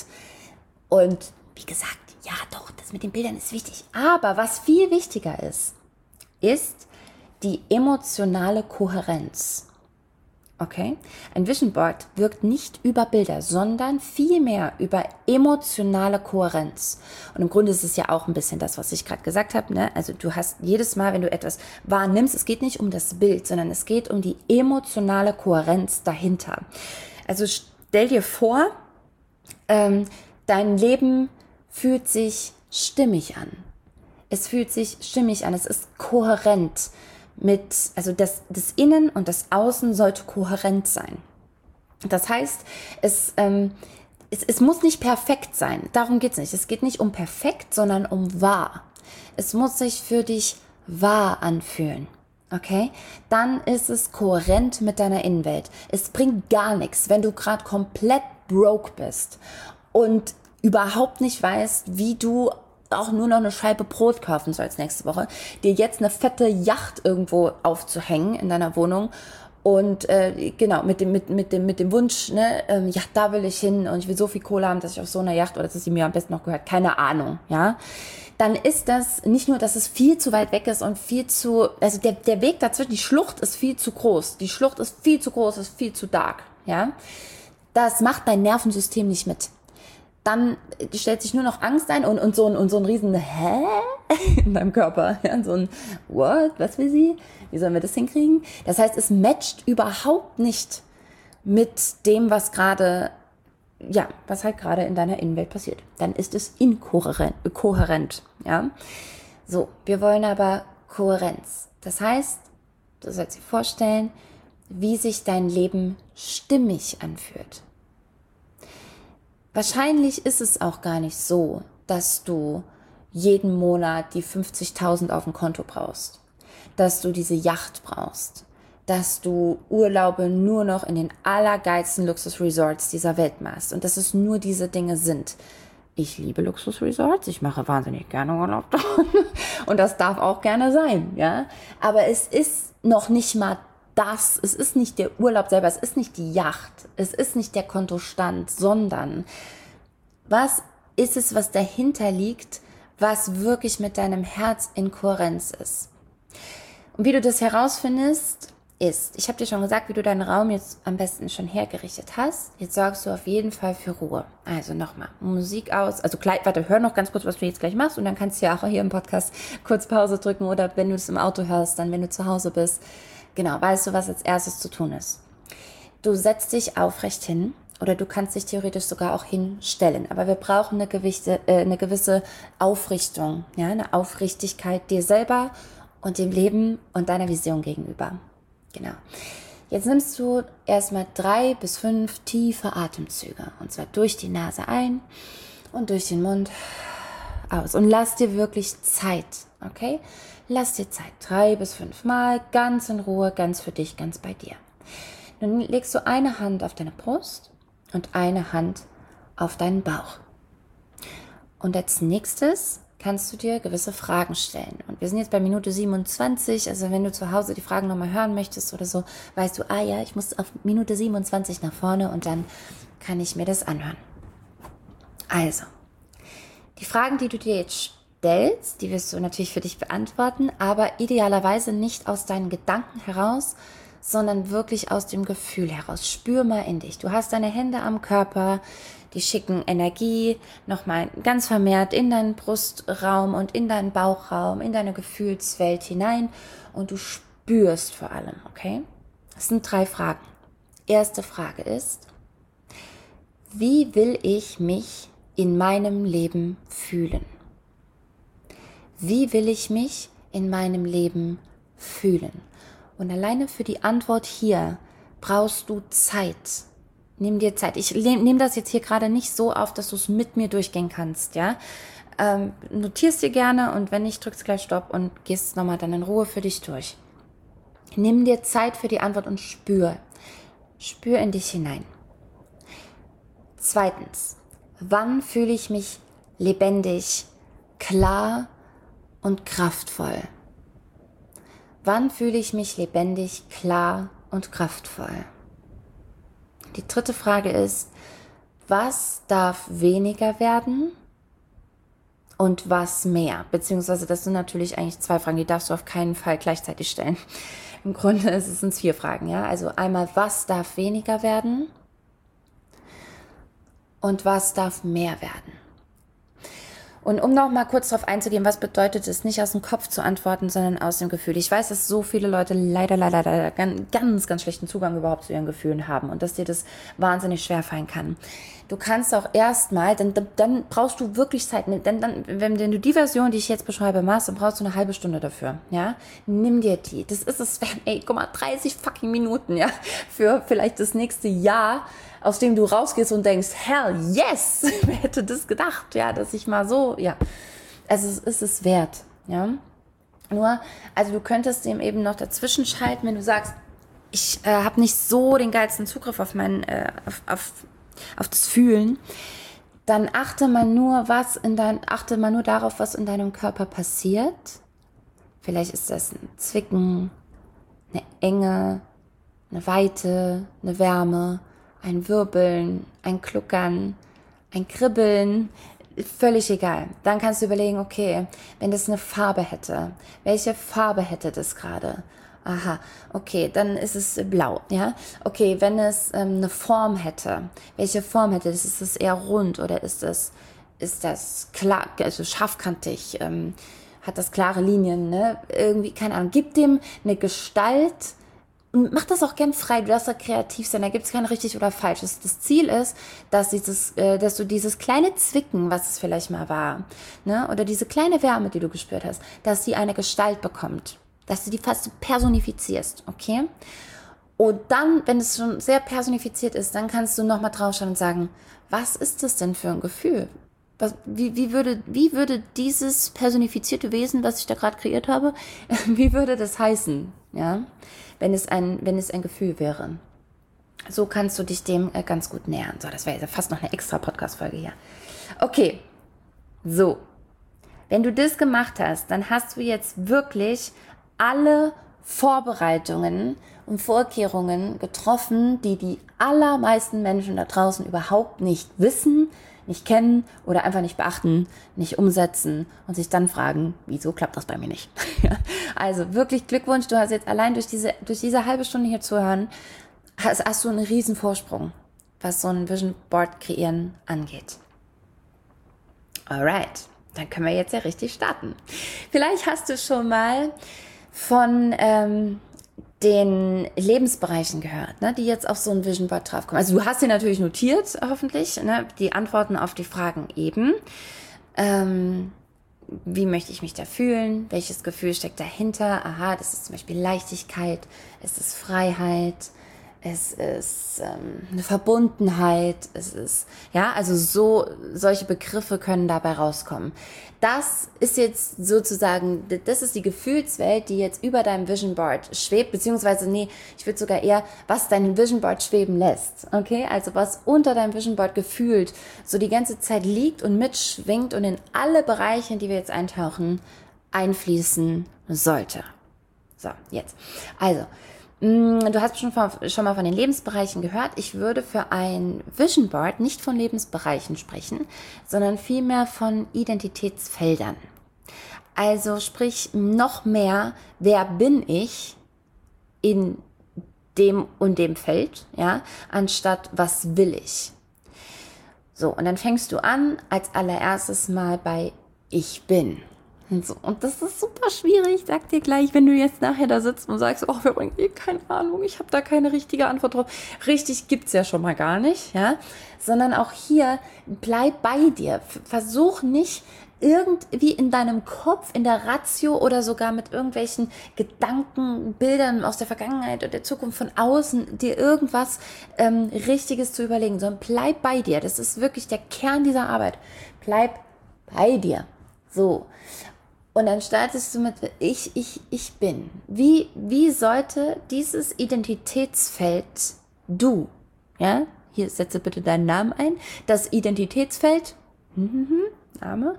A: Und wie gesagt, ja doch, das mit den Bildern ist wichtig. Aber was viel wichtiger ist, ist die emotionale Kohärenz. Okay? Ein Vision Board wirkt nicht über Bilder, sondern vielmehr über emotionale Kohärenz. Und im Grunde ist es ja auch ein bisschen das, was ich gerade gesagt habe, ne? Also du hast jedes Mal, wenn du etwas wahrnimmst, es geht nicht um das Bild, sondern es geht um die emotionale Kohärenz dahinter. Also stell dir vor, ähm, dein Leben fühlt sich stimmig an. Es fühlt sich stimmig an, es ist kohärent mit, also das, das Innen und das Außen sollte kohärent sein. Das heißt, es, ähm, es, es muss nicht perfekt sein, darum geht es nicht. Es geht nicht um perfekt, sondern um wahr. Es muss sich für dich wahr anfühlen. Okay? Dann ist es kohärent mit deiner Innenwelt. Es bringt gar nichts, wenn du gerade komplett broke bist und überhaupt nicht weißt, wie du auch nur noch eine Scheibe Brot kaufen sollst nächste Woche, dir jetzt eine fette Yacht irgendwo aufzuhängen in deiner Wohnung und äh, genau, mit dem, mit, mit dem, mit dem Wunsch, ne, ähm, ja, da will ich hin und ich will so viel Kohle haben, dass ich auf so einer Yacht, oder dass sie mir am besten noch gehört, keine Ahnung, ja, dann ist das nicht nur, dass es viel zu weit weg ist und viel zu, also der, der Weg dazwischen, die Schlucht ist viel zu groß, die Schlucht ist viel zu groß, ist viel zu dark, ja, das macht dein Nervensystem nicht mit. Dann stellt sich nur noch Angst ein und, und, so, ein, und so ein riesen Hä? in deinem Körper. Ja, so ein What? Was will sie? Wie sollen wir das hinkriegen? Das heißt, es matcht überhaupt nicht mit dem, was gerade, ja, was halt gerade in deiner Innenwelt passiert. Dann ist es inkohärent, kohärent, ja. So, wir wollen aber Kohärenz. Das heißt, du sollst dir vorstellen, wie sich dein Leben stimmig anfühlt. Wahrscheinlich ist es auch gar nicht so, dass du jeden Monat die fünfzigtausend auf dem Konto brauchst, dass du diese Yacht brauchst, dass du Urlaube nur noch in den allergeilsten Luxusresorts dieser Welt machst und dass es nur diese Dinge sind. Ich liebe Luxusresorts, ich mache wahnsinnig gerne Urlaub und das darf auch gerne sein, ja. Aber es ist noch nicht mal das, es ist nicht der Urlaub selber, es ist nicht die Yacht, es ist nicht der Kontostand, sondern was ist es, was dahinter liegt, was wirklich mit deinem Herz in Kohärenz ist. Und wie du das herausfindest, ist, ich habe dir schon gesagt, wie du deinen Raum jetzt am besten schon hergerichtet hast. Jetzt sorgst du auf jeden Fall für Ruhe. Also nochmal, Musik aus, also gleich, warte, hör noch ganz kurz, was du jetzt gleich machst und dann kannst du ja auch hier im Podcast kurz Pause drücken oder wenn du es im Auto hörst, dann wenn du zu Hause bist. Genau, weißt du, was als erstes zu tun ist. Du setzt dich aufrecht hin oder du kannst dich theoretisch sogar auch hinstellen. Aber wir brauchen eine, Gewichte, äh, eine gewisse Aufrichtung, ja, eine Aufrichtigkeit dir selber und dem Leben und deiner Vision gegenüber. Genau. Jetzt nimmst du erstmal drei bis fünf tiefe Atemzüge. Und zwar durch die Nase ein und durch den Mund aus. Und lass dir wirklich Zeit, okay? Lass dir Zeit, drei bis fünf Mal, ganz in Ruhe, ganz für dich, ganz bei dir. Dann legst du eine Hand auf deine Brust und eine Hand auf deinen Bauch. Und als nächstes kannst du dir gewisse Fragen stellen. Und wir sind jetzt bei Minute siebenundzwanzig, also wenn du zu Hause die Fragen nochmal hören möchtest oder so, weißt du, ah ja, ich muss auf Minute siebenundzwanzig nach vorne und dann kann ich mir das anhören. Also, die Fragen, die du dir jetzt stellst, die wirst du natürlich für dich beantworten, aber idealerweise nicht aus deinen Gedanken heraus, sondern wirklich aus dem Gefühl heraus. Spür mal in dich. Du hast deine Hände am Körper, die schicken Energie nochmal ganz vermehrt in deinen Brustraum und in deinen Bauchraum, in deine Gefühlswelt hinein und du spürst vor allem, okay? Das sind drei Fragen. Erste Frage ist, wie will ich mich in meinem Leben fühlen? Wie will ich mich in meinem Leben fühlen? Und alleine für die Antwort hier brauchst du Zeit. Nimm dir Zeit. Ich nehme das jetzt hier gerade nicht so auf, dass du es mit mir durchgehen kannst, ja. Ähm, notierst dir gerne und wenn nicht, drückst gleich Stopp und gehst nochmal dann in Ruhe für dich durch. Nimm dir Zeit für die Antwort und spür. Spür in dich hinein. Zweitens, wann fühle ich mich lebendig, klar und kraftvoll? Wann fühle ich mich lebendig, klar und kraftvoll? Die dritte Frage ist, was darf weniger werden und was mehr? Beziehungsweise das sind natürlich eigentlich zwei Fragen, die darfst du auf keinen Fall gleichzeitig stellen. Im Grunde ist es vier Fragen, ja. Also einmal, was darf weniger werden und was darf mehr werden? Und um noch mal kurz darauf einzugehen, was bedeutet es, nicht aus dem Kopf zu antworten, sondern aus dem Gefühl. Ich weiß, dass so viele Leute leider, leider, leider ganz, ganz, ganz schlechten Zugang überhaupt zu ihren Gefühlen haben und dass dir das wahnsinnig schwerfallen kann. Du kannst auch erstmal, dann, dann brauchst du wirklich Zeit. Denn dann, wenn du die Version, die ich jetzt beschreibe, machst, dann brauchst du eine halbe Stunde dafür. Ja, nimm dir die. Das ist es, ey, guck mal, dreißig fucking Minuten, ja, für vielleicht das nächste Jahr, aus dem du rausgehst und denkst, hell yes, wer hätte das gedacht, ja, dass ich mal so, ja, also es ist es wert, ja. Nur, also du könntest dem eben noch dazwischen schalten, wenn du sagst, ich äh, habe nicht so den geilsten Zugriff auf mein, äh, auf, auf, auf das Fühlen, dann achte mal nur, was in dein, achte mal nur darauf, was in deinem Körper passiert. Vielleicht ist das ein Zwicken, eine Enge, eine Weite, eine Wärme, ein Wirbeln, ein Kluckern, ein Kribbeln, völlig egal. Dann kannst du überlegen, okay, wenn das eine Farbe hätte, welche Farbe hätte das gerade? Aha, okay, dann ist es blau, ja. Okay, wenn es ähm, eine Form hätte, welche Form hätte das? Ist es eher rund oder ist es, ist das klar, also scharfkantig, ähm, hat das klare Linien, ne? Irgendwie, keine Ahnung, gib dem eine Gestalt und mach das auch gern frei, du darfst da kreativ sein, da gibt es kein richtig oder falsch. Das, das Ziel ist, dass, dieses, äh, dass du dieses kleine Zwicken, was es vielleicht mal war, ne? Oder diese kleine Wärme, die du gespürt hast, dass sie eine Gestalt bekommt. Dass du die fast personifizierst, okay? Und dann, wenn es schon sehr personifiziert ist, dann kannst du nochmal draufschauen und sagen, was ist das denn für ein Gefühl? Was, wie, wie, würde, wie würde dieses personifizierte Wesen, was ich da gerade kreiert habe, wie würde das heißen, ja? Wenn es ein, wenn es ein Gefühl wäre. So kannst du dich dem äh, ganz gut nähern. So, das wäre jetzt fast noch eine extra Podcast-Folge hier. Okay, so. Wenn du das gemacht hast, dann hast du jetzt wirklich alle Vorbereitungen und Vorkehrungen getroffen, die die allermeisten Menschen da draußen überhaupt nicht wissen, nicht kennen oder einfach nicht beachten, nicht umsetzen und sich dann fragen, wieso klappt das bei mir nicht? Also wirklich Glückwunsch, du hast jetzt allein durch diese, durch diese halbe Stunde hier zu hören, hast, hast du einen riesen Vorsprung, was so ein Vision Board kreieren angeht. Alright, dann können wir jetzt ja richtig starten. Vielleicht hast du schon mal von ähm, den Lebensbereichen gehört, ne, die jetzt auf so ein Vision Board draufkommen. Also du hast dir natürlich notiert, hoffentlich, ne, die Antworten auf die Fragen eben. Ähm, wie möchte ich mich da fühlen? Welches Gefühl steckt dahinter? Aha, das ist zum Beispiel Leichtigkeit, es ist Freiheit, es ist ähm, eine Verbundenheit, es ist, ja, also so, solche Begriffe können dabei rauskommen. Das ist jetzt sozusagen, das ist die Gefühlswelt, die jetzt über deinem Vision Board schwebt, beziehungsweise, nee, ich würde sogar eher, was dein Vision Board schweben lässt, okay? Also was unter deinem Vision Board gefühlt so die ganze Zeit liegt und mitschwingt und in alle Bereiche, in die wir jetzt eintauchen, einfließen sollte. So, jetzt. Also, du hast schon, schon mal von den Lebensbereichen gehört. Ich würde für ein Vision Board nicht von Lebensbereichen sprechen, sondern vielmehr von Identitätsfeldern. Also sprich noch mehr, wer bin ich in dem und dem Feld, ja, anstatt was will ich. So, und dann fängst du an als allererstes mal bei ich bin. Und, so. Und das ist super schwierig, sag dir gleich, wenn du jetzt nachher da sitzt und sagst, oh, wir bringen eh keine Ahnung, ich habe da keine richtige Antwort drauf. Richtig gibt's ja schon mal gar nicht, ja, sondern auch hier, bleib bei dir. Versuch nicht irgendwie in deinem Kopf, in der Ratio oder sogar mit irgendwelchen Gedanken, Bildern aus der Vergangenheit oder der Zukunft von außen, dir irgendwas ähm, Richtiges zu überlegen, sondern bleib bei dir. Das ist wirklich der Kern dieser Arbeit. Bleib bei dir. So. Und dann startest du mit ich, ich, ich bin. Wie, wie sollte dieses Identitätsfeld du, ja, hier setze bitte deinen Namen ein, das Identitätsfeld, Name,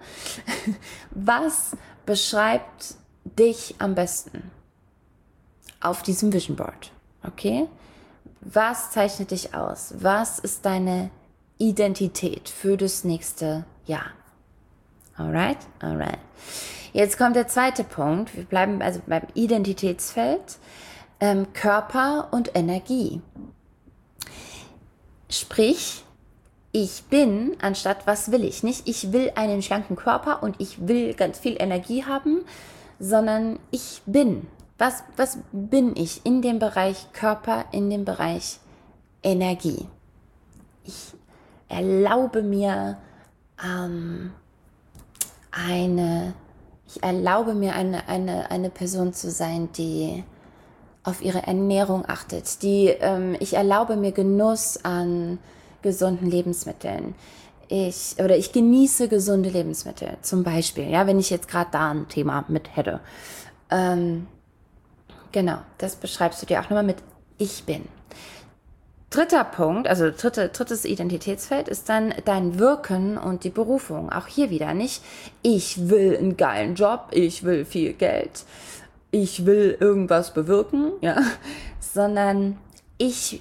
A: was beschreibt dich am besten auf diesem Vision Board, okay? Was zeichnet dich aus? Was ist deine Identität für das nächste Jahr? Alright, alright. Jetzt kommt der zweite Punkt. Wir bleiben also beim Identitätsfeld, ähm, Körper und Energie. Sprich, ich bin, anstatt was will ich. Nicht, ich will einen schlanken Körper und ich will ganz viel Energie haben, sondern ich bin. Was, was bin ich in dem Bereich Körper, in dem Bereich Energie? Ich erlaube mir ähm, eine... Ich erlaube mir, eine, eine, eine Person zu sein, die auf ihre Ernährung achtet. Die, ähm, ich erlaube mir Genuss an gesunden Lebensmitteln. Ich, oder ich genieße gesunde Lebensmittel, zum Beispiel. Ja, wenn ich jetzt gerade da ein Thema mit hätte. Ähm, genau, das beschreibst du dir auch nochmal mit ich bin. Dritter Punkt, also dritte, drittes Identitätsfeld ist dann dein Wirken und die Berufung. Auch hier wieder nicht, ich will einen geilen Job, ich will viel Geld, ich will irgendwas bewirken, ja, sondern ich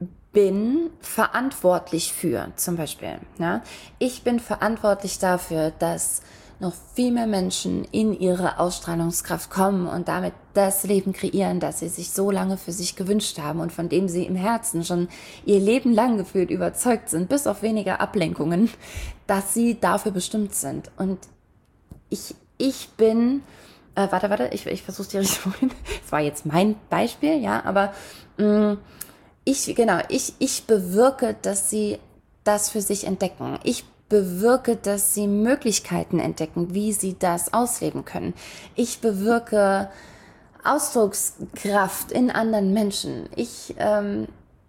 A: bin verantwortlich für, zum Beispiel, ja, ich bin verantwortlich dafür, dass noch viel mehr Menschen in ihre Ausstrahlungskraft kommen und damit das Leben kreieren, das sie sich so lange für sich gewünscht haben und von dem sie im Herzen schon ihr Leben lang gefühlt überzeugt sind, bis auf wenige Ablenkungen, dass sie dafür bestimmt sind. Und ich, ich bin, äh, warte, warte, ich, ich versuche die Richtung hin. Das war jetzt mein Beispiel, ja, aber mh, ich, genau, ich, ich bewirke, dass sie das für sich entdecken. Ich bewirke, dass sie Möglichkeiten entdecken, wie sie das ausleben können. Ich bewirke Ausdruckskraft in anderen Menschen. Ich, ähm,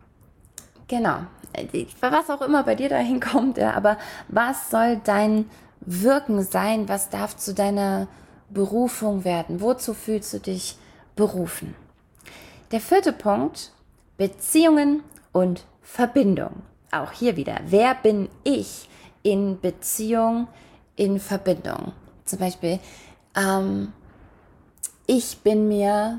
A: genau, was auch immer bei dir dahin kommt, ja, aber was soll dein Wirken sein? Was darf zu deiner Berufung werden? Wozu fühlst du dich berufen? Der vierte Punkt, Beziehungen und Verbindung. Auch hier wieder, wer bin ich in Beziehung, in Verbindung? Zum Beispiel, ähm, ich bin mir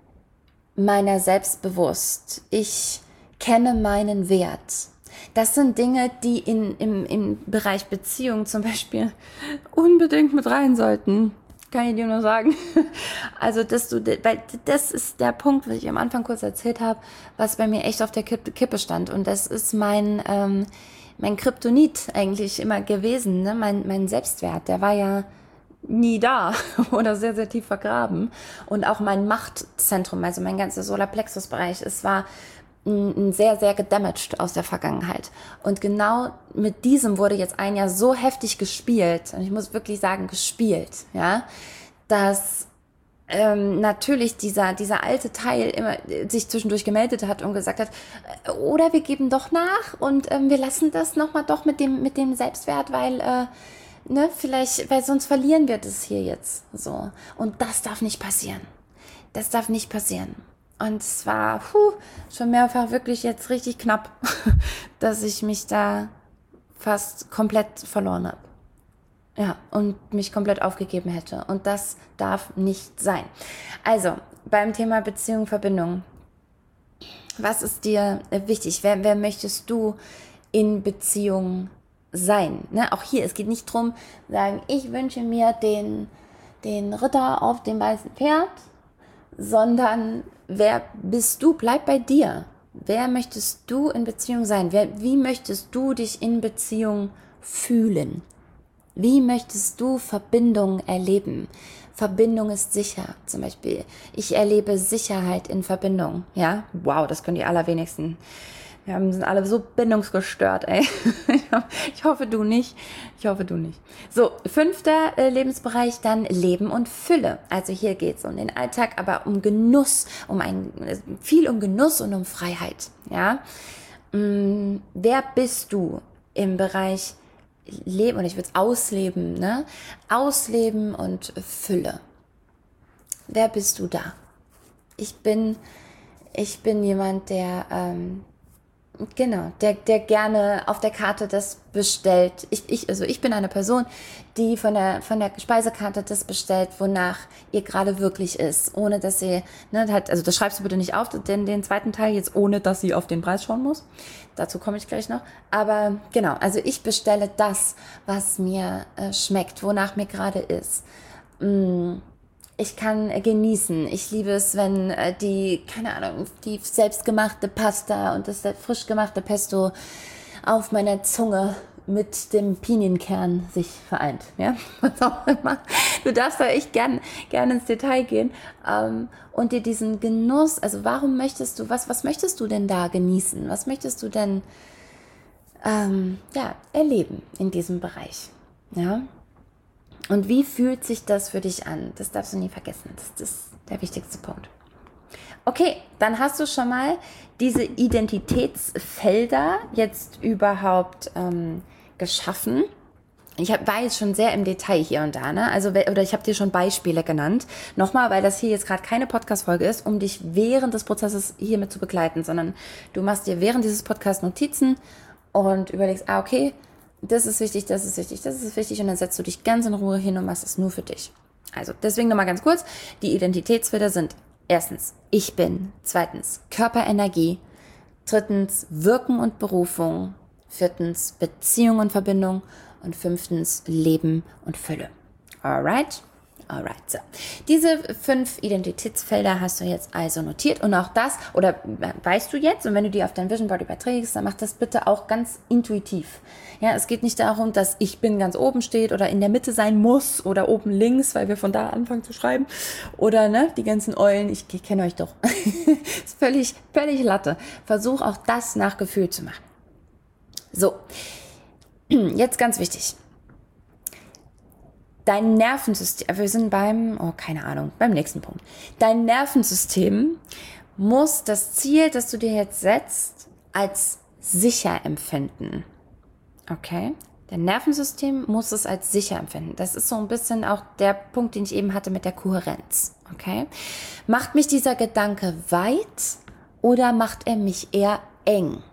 A: meiner selbst bewusst. Ich kenne meinen Wert. Das sind Dinge, die in, im, im Bereich Beziehung zum Beispiel unbedingt mit rein sollten. Kann ich dir nur sagen. Also, dass du, weil das ist der Punkt, was ich am Anfang kurz erzählt habe, was bei mir echt auf der Kippe stand. Und das ist mein, ähm, mein Kryptonit eigentlich immer gewesen, ne? Mein, mein Selbstwert, der war ja nie da oder sehr, sehr tief vergraben. Und auch mein Machtzentrum, also mein ganzer Solarplexus-Bereich, es war ein sehr, sehr gedamaged aus der Vergangenheit. Und genau mit diesem wurde jetzt ein Jahr so heftig gespielt, und ich muss wirklich sagen, gespielt, ja, dass ähm, natürlich dieser, dieser alte Teil immer sich zwischendurch gemeldet hat und gesagt hat, oder wir geben doch nach und ähm, wir lassen das nochmal doch mit dem, mit dem Selbstwert, weil, äh, ne, vielleicht, weil sonst verlieren wir das hier jetzt, so. Und das darf nicht passieren. Das darf nicht passieren. Und es war puh, schon mehrfach wirklich jetzt richtig knapp, dass ich mich da fast komplett verloren habe. Ja, und mich komplett aufgegeben hätte. Und das darf nicht sein. Also, beim Thema Beziehung, Verbindung. Was ist dir wichtig? Wer, wer möchtest du in Beziehung sein? Ne? Auch hier, es geht nicht darum, sagen, ich wünsche mir den, den Ritter auf dem weißen Pferd, sondern wer bist du? Bleib bei dir. Wer möchtest du in Beziehung sein? Wer, wie möchtest du dich in Beziehung fühlen? Wie möchtest du Verbindung erleben? Verbindung ist sicher. Zum Beispiel, ich erlebe Sicherheit in Verbindung. Ja, wow, das können die allerwenigsten. Wir sind alle so bindungsgestört, ey. Ich hoffe, du nicht. Ich hoffe, du nicht. So, fünfter äh, Lebensbereich, dann Leben und Fülle. Also hier geht es um den Alltag, aber um Genuss, um ein, viel um Genuss und um Freiheit. Ja, hm, wer bist du im Bereich Leben, und ich würde es ausleben, ne? Ausleben und Fülle. Wer bist du da? Ich bin, ich bin jemand, der ähm, Genau, der, der gerne auf der Karte das bestellt. Ich, ich, also ich bin eine Person, die von der, von der Speisekarte das bestellt, wonach ihr gerade wirklich ist, ohne dass sie, ne, halt, also das schreibst du bitte nicht auf, den, den zweiten Teil jetzt, ohne dass sie auf den Preis schauen muss. Dazu komme ich gleich noch. Aber genau, also ich bestelle das, was mir äh, schmeckt, wonach mir gerade ist. Mm. Ich kann genießen. Ich liebe es, wenn äh, die, keine Ahnung, die selbstgemachte Pasta und das frisch gemachte Pesto auf meiner Zunge mit dem Pinienkern sich vereint. Ja, was auch immer. Du darfst da echt gern, gern ins Detail gehen ähm, und dir diesen Genuss, also warum möchtest du, was, was möchtest du denn da genießen? Was möchtest du denn ähm, ja, erleben in diesem Bereich? Ja. Und wie fühlt sich das für dich an? Das darfst du nie vergessen. Das ist der wichtigste Punkt. Okay, dann hast du schon mal diese Identitätsfelder jetzt überhaupt ähm, geschaffen. Ich hab, war jetzt schon sehr im Detail hier und da, ne? Also, oder ich habe dir schon Beispiele genannt. Nochmal, weil das hier jetzt gerade keine Podcast-Folge ist, um dich während des Prozesses hiermit zu begleiten, sondern du machst dir während dieses Podcasts Notizen und überlegst, ah, okay, das ist wichtig, das ist wichtig, das ist wichtig und dann setzt du dich ganz in Ruhe hin und machst es nur für dich. Also, deswegen nochmal ganz kurz, die Identitätsfelder sind erstens, ich bin, zweitens, Körperenergie, drittens, Wirken und Berufung, viertens, Beziehung und Verbindung und fünftens, Leben und Fülle. Alright? Alright, so. Diese fünf Identitätsfelder hast du jetzt also notiert und auch das, oder weißt du jetzt, und wenn du die auf dein Vision Board überträgst, dann mach das bitte auch ganz intuitiv. Ja, es geht nicht darum, dass ich bin ganz oben steht oder in der Mitte sein muss oder oben links, weil wir von da anfangen zu schreiben oder, ne, die ganzen Eulen, ich, ich kenne euch doch. Ist völlig, völlig Latte. Versuch auch das nach Gefühl zu machen. So. Jetzt ganz wichtig. Dein Nervensystem, wir sind beim, oh, keine Ahnung, beim nächsten Punkt. Dein Nervensystem muss das Ziel, das du dir jetzt setzt, als sicher empfinden. Okay? Dein Nervensystem muss es als sicher empfinden. Das ist so ein bisschen auch der Punkt, den ich eben hatte mit der Kohärenz. Okay? Macht mich dieser Gedanke weit oder macht er mich eher eng?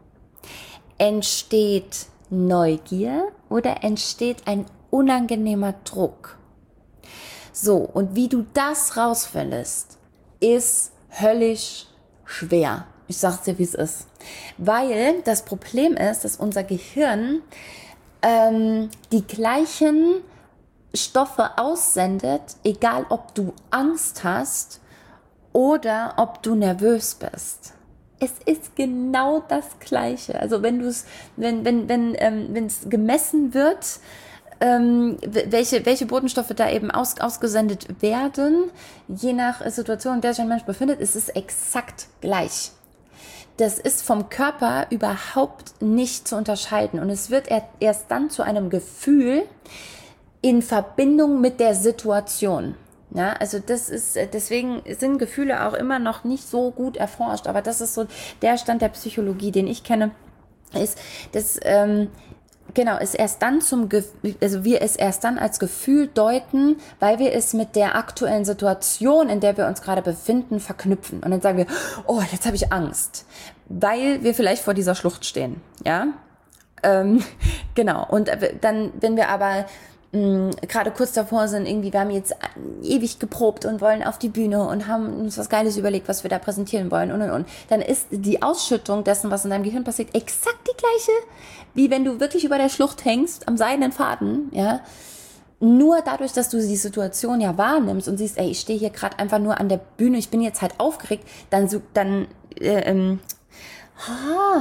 A: Entsteht Neugier oder entsteht ein unangenehmer Druck? So, und wie du das rausfindest, ist höllisch schwer. Ich sag's dir, wie es ist. Weil das Problem ist, dass unser Gehirn ähm, die gleichen Stoffe aussendet, egal ob du Angst hast oder ob du nervös bist. Es ist genau das Gleiche. Also wenn du es, wenn wenn wenn ähm, wenn es gemessen wird, ähm, welche welche Botenstoffe da eben aus, ausgesendet werden, je nach Situation, in der sich ein Mensch befindet, ist es exakt gleich. Das ist vom Körper überhaupt nicht zu unterscheiden und es wird erst dann zu einem Gefühl in Verbindung mit der Situation. Ja, also das ist, deswegen sind Gefühle auch immer noch nicht so gut erforscht, aber das ist so der Stand der Psychologie, den ich kenne, ist, dass, ähm, genau, ist erst dann zum, also wir es erst dann als Gefühl deuten, weil wir es mit der aktuellen Situation, in der wir uns gerade befinden, verknüpfen. Und dann sagen wir, oh, jetzt habe ich Angst, weil wir vielleicht vor dieser Schlucht stehen, ja, ähm, genau. Und dann, wenn wir aber gerade kurz davor sind, irgendwie, wir haben jetzt ewig geprobt und wollen auf die Bühne und haben uns was Geiles überlegt, was wir da präsentieren wollen und und und. Dann ist die Ausschüttung dessen, was in deinem Gehirn passiert, exakt die gleiche, wie wenn du wirklich über der Schlucht hängst, am seidenen Faden, ja. Nur dadurch, dass du die Situation ja wahrnimmst und siehst, ey, ich stehe hier gerade einfach nur an der Bühne, ich bin jetzt halt aufgeregt, dann, dann äh, ähm, ha,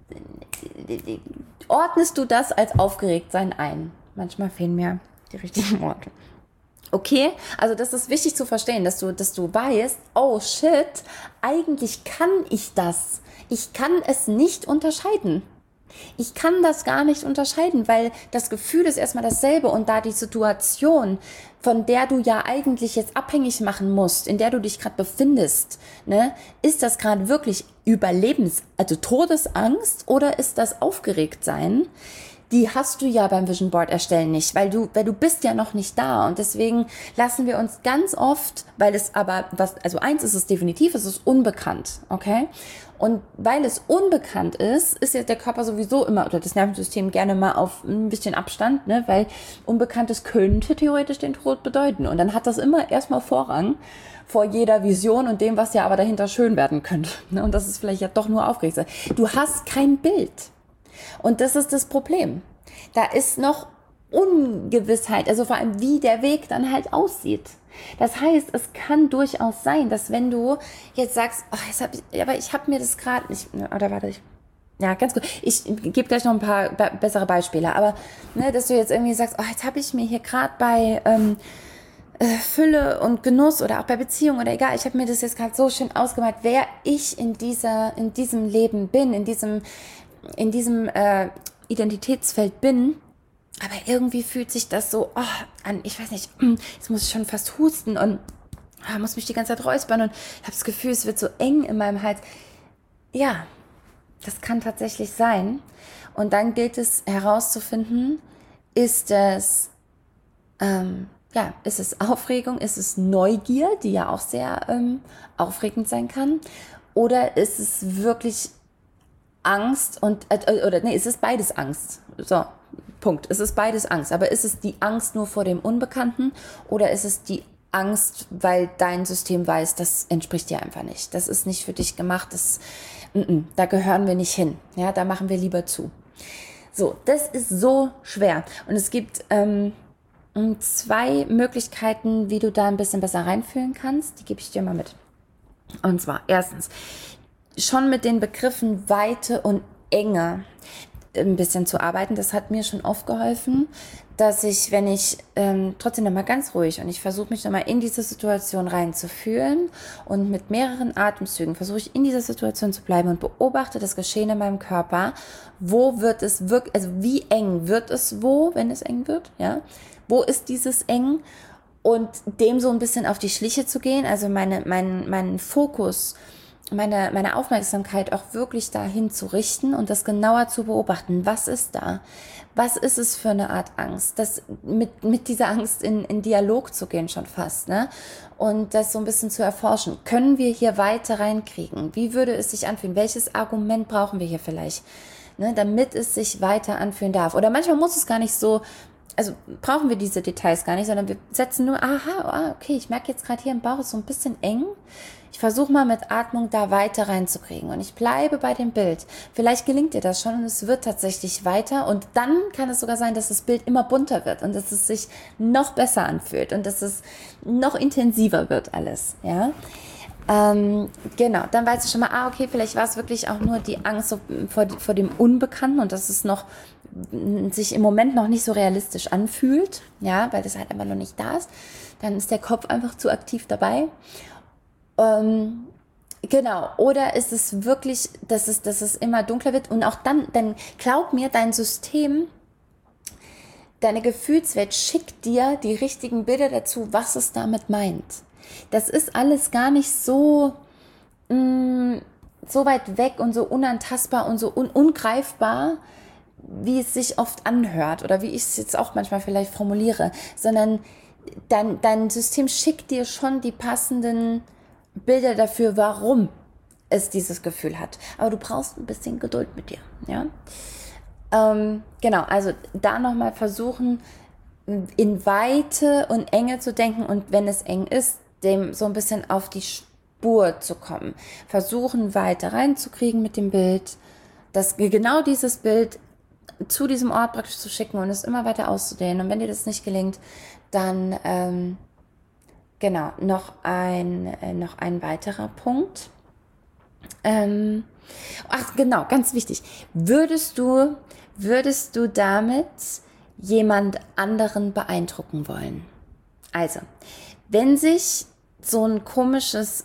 A: ordnest du das als Aufgeregtsein ein. Manchmal fehlen mir die richtigen Worte. Okay, also das ist wichtig zu verstehen, dass du, dass du weißt, oh shit, eigentlich kann ich das. Ich kann es nicht unterscheiden. Ich kann das gar nicht unterscheiden, weil das Gefühl ist erstmal dasselbe und da die Situation, von der du ja eigentlich jetzt abhängig machen musst, in der du dich gerade befindest, ne, ist das gerade wirklich Überlebens-, also Todesangst oder ist das Aufgeregtsein? Die hast du ja beim Vision Board erstellen nicht, weil du, weil du bist ja noch nicht da und deswegen lassen wir uns ganz oft, weil es aber, was, also eins ist es definitiv, es ist unbekannt, okay? Und weil es unbekannt ist, ist ja der Körper sowieso immer, oder das Nervensystem gerne mal auf ein bisschen Abstand, ne, weil Unbekanntes könnte theoretisch den Tod bedeuten und dann hat das immer erstmal Vorrang vor jeder Vision und dem, was ja aber dahinter schön werden könnte, ne? Und das ist vielleicht ja doch nur aufgeregt. Du hast kein Bild. Und das ist das Problem. Da ist noch Ungewissheit, also vor allem, wie der Weg dann halt aussieht. Das heißt, es kann durchaus sein, dass wenn du jetzt sagst, oh, jetzt hab ich, aber ich habe mir das gerade nicht, oder warte, ich, ja, ganz gut, ich gebe gleich noch ein paar be- bessere Beispiele, aber ne, dass du jetzt irgendwie sagst, oh, jetzt habe ich mir hier gerade bei ähm, äh, Fülle und Genuss oder auch bei Beziehung oder egal, ich habe mir das jetzt gerade so schön ausgemalt, wer ich in dieser, in diesem Leben bin, in diesem in diesem äh, Identitätsfeld bin, aber irgendwie fühlt sich das so oh, an, ich weiß nicht, jetzt muss ich schon fast husten und oh, muss mich die ganze Zeit räuspern und habe das Gefühl, es wird so eng in meinem Hals. Ja, das kann tatsächlich sein. Und dann gilt es herauszufinden, Ist es, ähm, ja, ist es Aufregung? Ist es Neugier, die ja auch sehr ähm, aufregend sein kann? Oder ist es wirklich Angst und, äh, oder nee, es ist beides Angst. So, Punkt. Es ist beides Angst. Aber ist es die Angst nur vor dem Unbekannten oder ist es die Angst, weil dein System weiß, das entspricht dir einfach nicht. Das ist nicht für dich gemacht. Das, n -n, da gehören wir nicht hin. Ja, da machen wir lieber zu. So, das ist so schwer. Und es gibt ähm, zwei Möglichkeiten, wie du da ein bisschen besser reinfühlen kannst. Die gebe ich dir mal mit. Und zwar erstens, schon mit den Begriffen Weite und Enge ein bisschen zu arbeiten. Das hat mir schon oft geholfen, dass ich, wenn ich ähm, trotzdem nochmal ganz ruhig und ich versuche mich nochmal in diese Situation reinzufühlen und mit mehreren Atemzügen versuche ich in dieser Situation zu bleiben und beobachte das Geschehen in meinem Körper. Wo wird es wirklich, also wie eng wird es wo, wenn es eng wird, ja? Wo ist dieses eng? Und dem so ein bisschen auf die Schliche zu gehen, also meine, mein, meinen Fokus, meine, meine Aufmerksamkeit auch wirklich dahin zu richten und das genauer zu beobachten. Was ist da? Was ist es für eine Art Angst? Das, mit, mit dieser Angst in, in Dialog zu gehen schon fast, ne? Und das so ein bisschen zu erforschen. Können wir hier weiter reinkriegen? Wie würde es sich anfühlen? Welches Argument brauchen wir hier vielleicht, ne? Damit es sich weiter anfühlen darf? Oder manchmal muss es gar nicht so, also brauchen wir diese Details gar nicht, sondern wir setzen nur, aha, okay, ich merke jetzt gerade hier im Bauch ist so ein bisschen eng. Ich versuche mal mit Atmung da weiter reinzukriegen und ich bleibe bei dem Bild. Vielleicht gelingt dir das schon und es wird tatsächlich weiter und dann kann es sogar sein, dass das Bild immer bunter wird und dass es sich noch besser anfühlt und dass es noch intensiver wird alles, ja. Ähm, genau, dann weißt du schon mal, ah, okay, vielleicht war es wirklich auch nur die Angst so vor, vor dem Unbekannten und dass es noch sich im Moment noch nicht so realistisch anfühlt, ja, weil das halt einfach noch nicht da ist. Dann ist der Kopf einfach zu aktiv dabei. Ähm, genau, oder ist es wirklich, dass es, dass es immer dunkler wird und auch dann, dann glaub mir, dein System, deine Gefühlswelt schickt dir die richtigen Bilder dazu, was es damit meint. Das ist alles gar nicht so, mh, so weit weg und so unantastbar und so un ungreifbar, wie es sich oft anhört oder wie ich es jetzt auch manchmal vielleicht formuliere, sondern dein, dein System schickt dir schon die passenden Bilder dafür, warum es dieses Gefühl hat. Aber du brauchst ein bisschen Geduld mit dir. Ja? Ähm, genau, also da nochmal versuchen, in Weite und Enge zu denken und wenn es eng ist, dem so ein bisschen auf die Spur zu kommen. Versuchen, weiter reinzukriegen mit dem Bild, dass genau dieses Bild zu diesem Ort praktisch zu schicken und es immer weiter auszudehnen. Und wenn dir das nicht gelingt, dann ähm, genau, noch ein, äh, noch ein weiterer Punkt. Ähm, ach genau, ganz wichtig. Würdest du, würdest du damit jemand anderen beeindrucken wollen? Also, wenn sich so ein komisches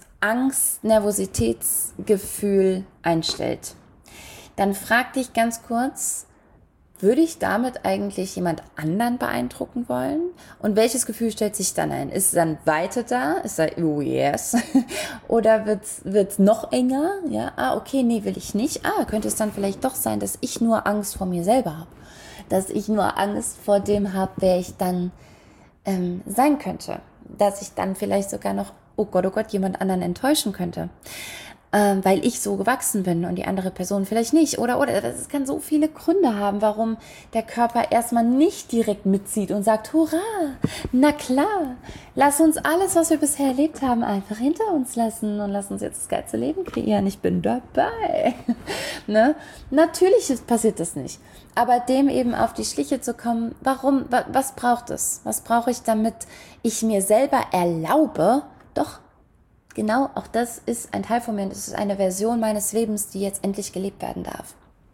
A: Angst-Nervositätsgefühl einstellt, dann frag dich ganz kurz, würde ich damit eigentlich jemand anderen beeindrucken wollen? Und welches Gefühl stellt sich dann ein? Ist dann Weite da? Ist da, oh yes? Oder wird's, wird's noch enger? Ja, ah, okay, nee, will ich nicht. Ah, könnte es dann vielleicht doch sein, dass ich nur Angst vor mir selber habe. Dass ich nur Angst vor dem habe, wer ich dann ähm, sein könnte. Dass ich dann vielleicht sogar noch, oh Gott, oh Gott, jemand anderen enttäuschen könnte. Ähm, weil ich so gewachsen bin und die andere Person vielleicht nicht. Oder, oder, es kann so viele Gründe haben, warum der Körper erstmal nicht direkt mitzieht und sagt, hurra, na klar, lass uns alles, was wir bisher erlebt haben, einfach hinter uns lassen und lass uns jetzt das geilste Leben kreieren. Ich bin dabei. Ne? Natürlich passiert das nicht. Aber dem eben auf die Schliche zu kommen, warum, wa, was braucht es? Was brauche ich, damit ich mir selber erlaube, doch, genau, auch das ist ein Teil von mir, das ist eine Version meines Lebens, die jetzt endlich gelebt werden darf.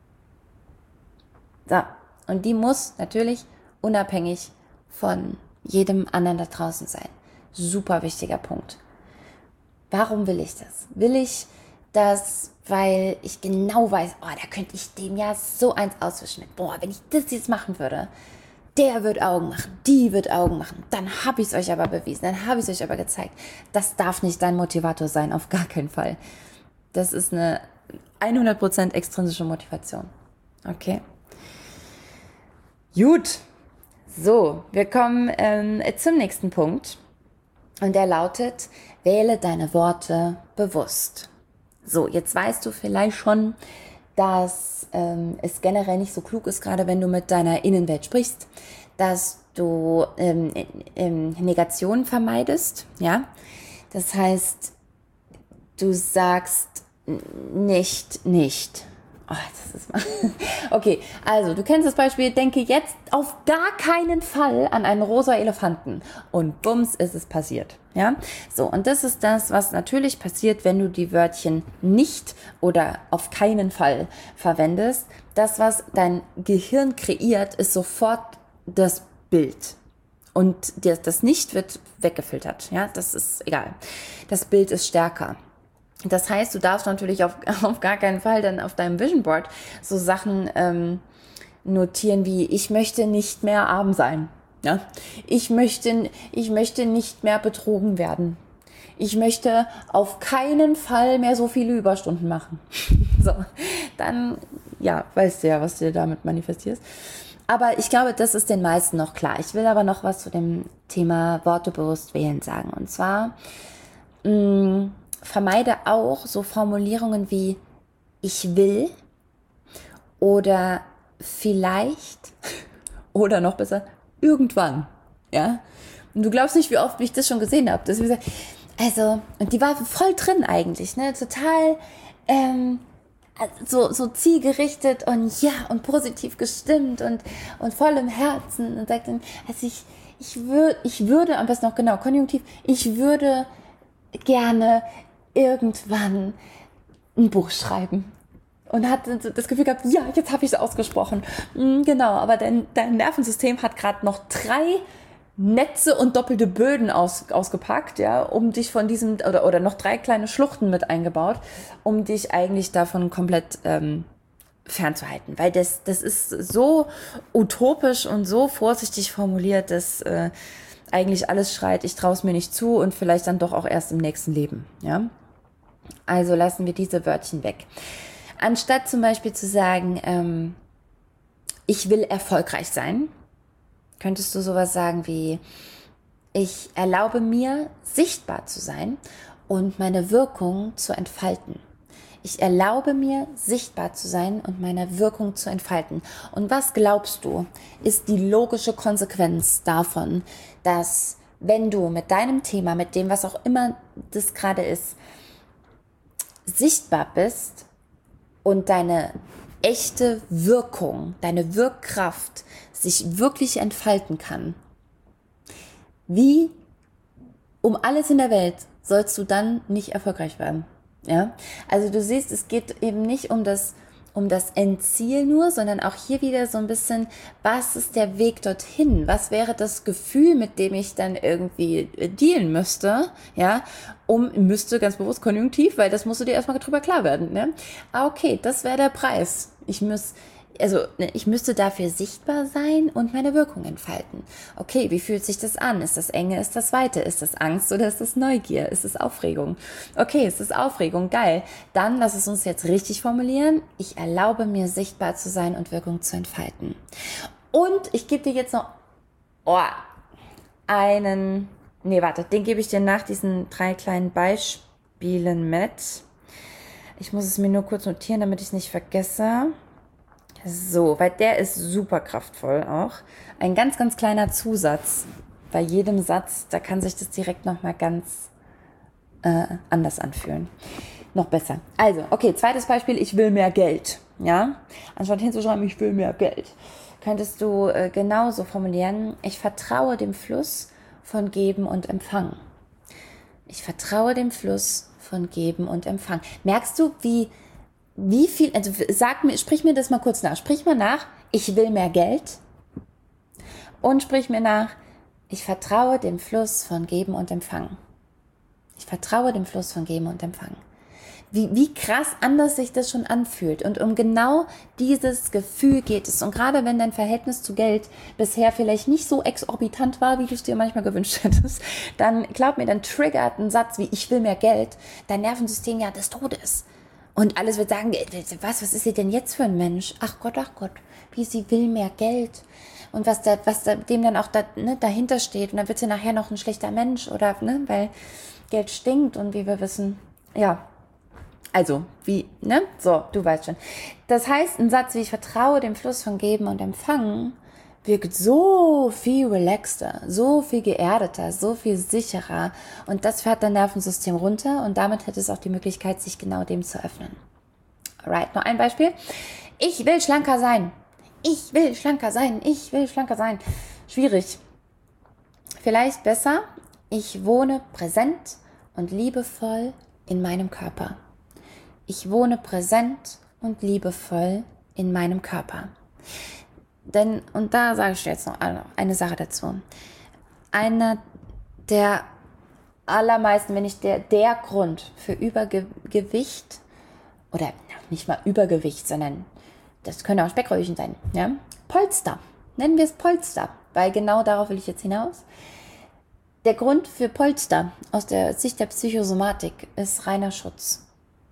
A: So, und die muss natürlich unabhängig von jedem anderen da draußen sein. Super wichtiger Punkt. Warum will ich das? Will ich das, weil ich genau weiß, oh, da könnte ich dem ja so eins auswischen mit, boah, wenn ich das jetzt machen würde, der wird Augen machen, die wird Augen machen, dann habe ich es euch aber bewiesen, dann habe ich es euch aber gezeigt. Das darf nicht dein Motivator sein, auf gar keinen Fall. Das ist eine hundert Prozent extrinsische Motivation. Okay. Gut, So, wir kommen ähm, zum nächsten Punkt und der lautet, wähle deine Worte bewusst. So, jetzt weißt du vielleicht schon, dass ähm, es generell nicht so klug ist, gerade wenn du mit deiner Innenwelt sprichst, dass du ähm, ähm, Negationen vermeidest, ja. Das heißt, du sagst nicht, nicht. Oh, das ist mal. Okay, also du kennst das Beispiel, denke jetzt auf gar keinen Fall an einen rosa Elefanten und bums ist es passiert. Ja, so, und das ist das, was natürlich passiert, wenn du die Wörtchen nicht oder auf keinen Fall verwendest. Das, was dein Gehirn kreiert, ist sofort das Bild. Und das Nicht wird weggefiltert. Ja, das ist egal. Das Bild ist stärker. Das heißt, du darfst natürlich auf, auf gar keinen Fall dann auf deinem Vision Board so Sachen ähm, notieren wie, ich möchte nicht mehr arm sein. Ja? Ich möchte, ich möchte nicht mehr betrogen werden. Ich möchte auf keinen Fall mehr so viele Überstunden machen. So, dann, ja, weißt du ja, was du damit manifestierst. Aber ich glaube, das ist den meisten noch klar. Ich will aber noch was zu dem Thema Worte bewusst wählen sagen. Und zwar, mh, vermeide auch so Formulierungen wie ich will oder vielleicht oder noch besser irgendwann, ja. Und du glaubst nicht, wie oft ich das schon gesehen habe. Das, also, und die war voll drin eigentlich, ne, total ähm, so, so zielgerichtet und ja, und positiv gestimmt und, und voll im Herzen und sagt dann, also ich, ich würde, ich würde, am besten noch genau, konjunktiv, ich würde gerne irgendwann ein Buch schreiben. Und hat das Gefühl gehabt, ja, jetzt habe ich es ausgesprochen. Genau, aber dein, dein Nervensystem hat gerade noch drei Netze und doppelte Böden aus, ausgepackt, ja, um dich von diesem, oder, oder noch drei kleine Schluchten mit eingebaut, um dich eigentlich davon komplett ähm, fernzuhalten. Weil das, das ist so utopisch und so vorsichtig formuliert, dass äh, eigentlich alles schreit, ich traue es mir nicht zu und vielleicht dann doch auch erst im nächsten Leben, ja. Also lassen wir diese Wörtchen weg. Anstatt zum Beispiel zu sagen, ähm, ich will erfolgreich sein, könntest du sowas sagen wie, ich erlaube mir, sichtbar zu sein und meine Wirkung zu entfalten. Ich erlaube mir, sichtbar zu sein und meine Wirkung zu entfalten. Und was glaubst du, ist die logische Konsequenz davon, dass wenn du mit deinem Thema, mit dem, was auch immer das gerade ist, sichtbar bist und deine echte Wirkung, deine Wirkkraft sich wirklich entfalten kann, wie um alles in der Welt sollst du dann nicht erfolgreich werden? Ja, also du siehst, es geht eben nicht um das, um das Endziel nur, sondern auch hier wieder so ein bisschen, was ist der Weg dorthin? Was wäre das Gefühl, mit dem ich dann irgendwie dealen müsste? Ja, um, müsste ganz bewusst konjunktiv, weil das musst du dir erstmal drüber klar werden, ne? Ah, okay, das wäre der Preis. Ich muss, also ich müsste dafür sichtbar sein und meine Wirkung entfalten. Okay, wie fühlt sich das an? Ist das Enge, ist das Weite? Ist das Angst oder ist das Neugier? Ist das Aufregung? Okay, ist das Aufregung? Geil. Dann lass es uns jetzt richtig formulieren. Ich erlaube mir, sichtbar zu sein und Wirkung zu entfalten. Und ich gebe dir jetzt noch oh, einen, nee, warte, den gebe ich dir nach diesen drei kleinen Beispielen mit. Ich muss es mir nur kurz notieren, damit ich es nicht vergesse. So, weil der ist super kraftvoll auch. Ein ganz, ganz kleiner Zusatz bei jedem Satz, da kann sich das direkt nochmal ganz äh, anders anfühlen. Noch besser. Also, okay, zweites Beispiel, ich will mehr Geld. Ja, anstatt hinzuschreiben, ich will mehr Geld, könntest du äh, genauso formulieren, ich vertraue dem Fluss von Geben und Empfangen. Ich vertraue dem Fluss von Geben und Empfangen. Merkst du, wie Wie viel, also sag mir, sprich mir das mal kurz nach. Sprich mal nach, ich will mehr Geld. Und sprich mir nach, ich vertraue dem Fluss von Geben und Empfangen. Ich vertraue dem Fluss von Geben und Empfangen. Wie, wie krass anders sich das schon anfühlt. Und um genau dieses Gefühl geht es. Und gerade wenn dein Verhältnis zu Geld bisher vielleicht nicht so exorbitant war, wie du es dir manchmal gewünscht hättest, dann glaub mir, dann triggert ein Satz wie ich will mehr Geld dein Nervensystem ja des Todes. Und alles wird sagen, was, was ist sie denn jetzt für ein Mensch? Ach Gott, ach Gott, wie sie will mehr Geld. und was da, was da, dem dann auch da, ne, dahinter steht. Und dann wird sie nachher noch ein schlechter Mensch oder, ne, weil Geld stinkt und wie wir wissen, ja. Also, wie, ne? So, du weißt schon. Das heißt, ein Satz wie ich vertraue dem Fluss von Geben und Empfangen wirkt so viel relaxter, so viel geerdeter, so viel sicherer und das fährt dein Nervensystem runter und damit hat es auch die Möglichkeit, sich genau dem zu öffnen. Alright, noch ein Beispiel. Ich will schlanker sein. Ich will schlanker sein. Ich will schlanker sein. Schwierig. Vielleicht besser, ich wohne präsent und liebevoll in meinem Körper. Ich wohne präsent und liebevoll in meinem Körper. Denn, und da sage ich jetzt noch eine Sache dazu. Einer der allermeisten, wenn nicht der, der Grund für Übergewicht, oder nicht mal Übergewicht, sondern das können auch Speckröllchen sein, ja? Polster. Nennen wir es Polster, weil genau darauf will ich jetzt hinaus. Der Grund für Polster aus der Sicht der Psychosomatik ist reiner Schutz.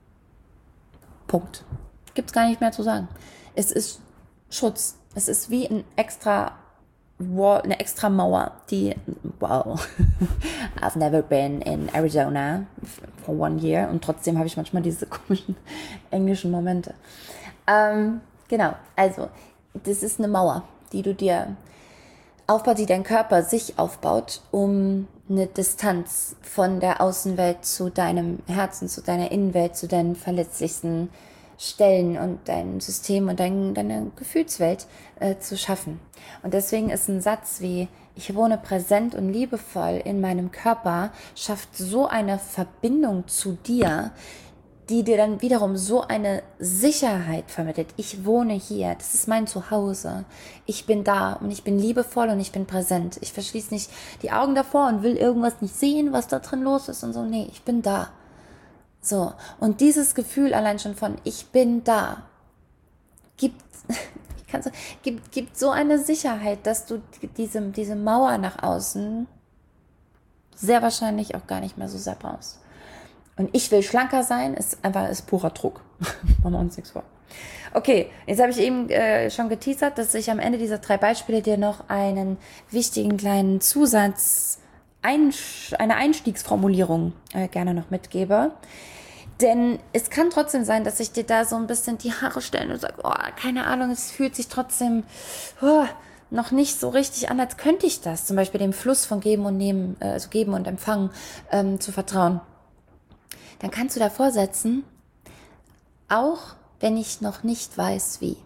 A: Punkt. Gibt es gar nicht mehr zu sagen. Es ist Schutz. Es ist wie ein extra Wall, eine extra Mauer, die, wow, I've never been in Arizona for one year und trotzdem habe ich manchmal diese komischen englischen Momente. Ähm, genau, also, das ist eine Mauer, die du dir aufbaut, die dein Körper sich aufbaut, um eine Distanz von der Außenwelt zu deinem Herzen, zu deiner Innenwelt, zu deinen verletzlichsten Stellen und dein System und dein, deine Gefühlswelt äh, zu schaffen. Und deswegen ist ein Satz wie, ich wohne präsent und liebevoll in meinem Körper, schafft so eine Verbindung zu dir, die dir dann wiederum so eine Sicherheit vermittelt. Ich wohne hier, das ist mein Zuhause. Ich bin da und ich bin liebevoll und ich bin präsent. Ich verschließe nicht die Augen davor und will irgendwas nicht sehen, was da drin los ist und so. Nee, ich bin da. So, und dieses Gefühl allein schon von ich bin da, gibt, ich kann so, gibt, gibt so eine Sicherheit, dass du diese, diese Mauer nach außen sehr wahrscheinlich auch gar nicht mehr so sehr brauchst. Und ich will schlanker sein, ist einfach ist purer Druck. Machen wir uns nichts vor. Okay, jetzt habe ich eben äh, schon geteasert, dass ich am Ende dieser drei Beispiele dir noch einen wichtigen kleinen Zusatz, Einsch- eine Einstiegsformulierung äh, gerne noch mitgebe. Denn es kann trotzdem sein, dass ich dir da so ein bisschen die Haare stelle und sage, oh, keine Ahnung, es fühlt sich trotzdem oh, noch nicht so richtig an, als könnte ich das. Zum Beispiel dem Fluss von Geben und Nehmen, äh, also Geben und Empfangen ähm, zu vertrauen. Dann kannst du davor setzen, auch wenn ich noch nicht weiß, wie.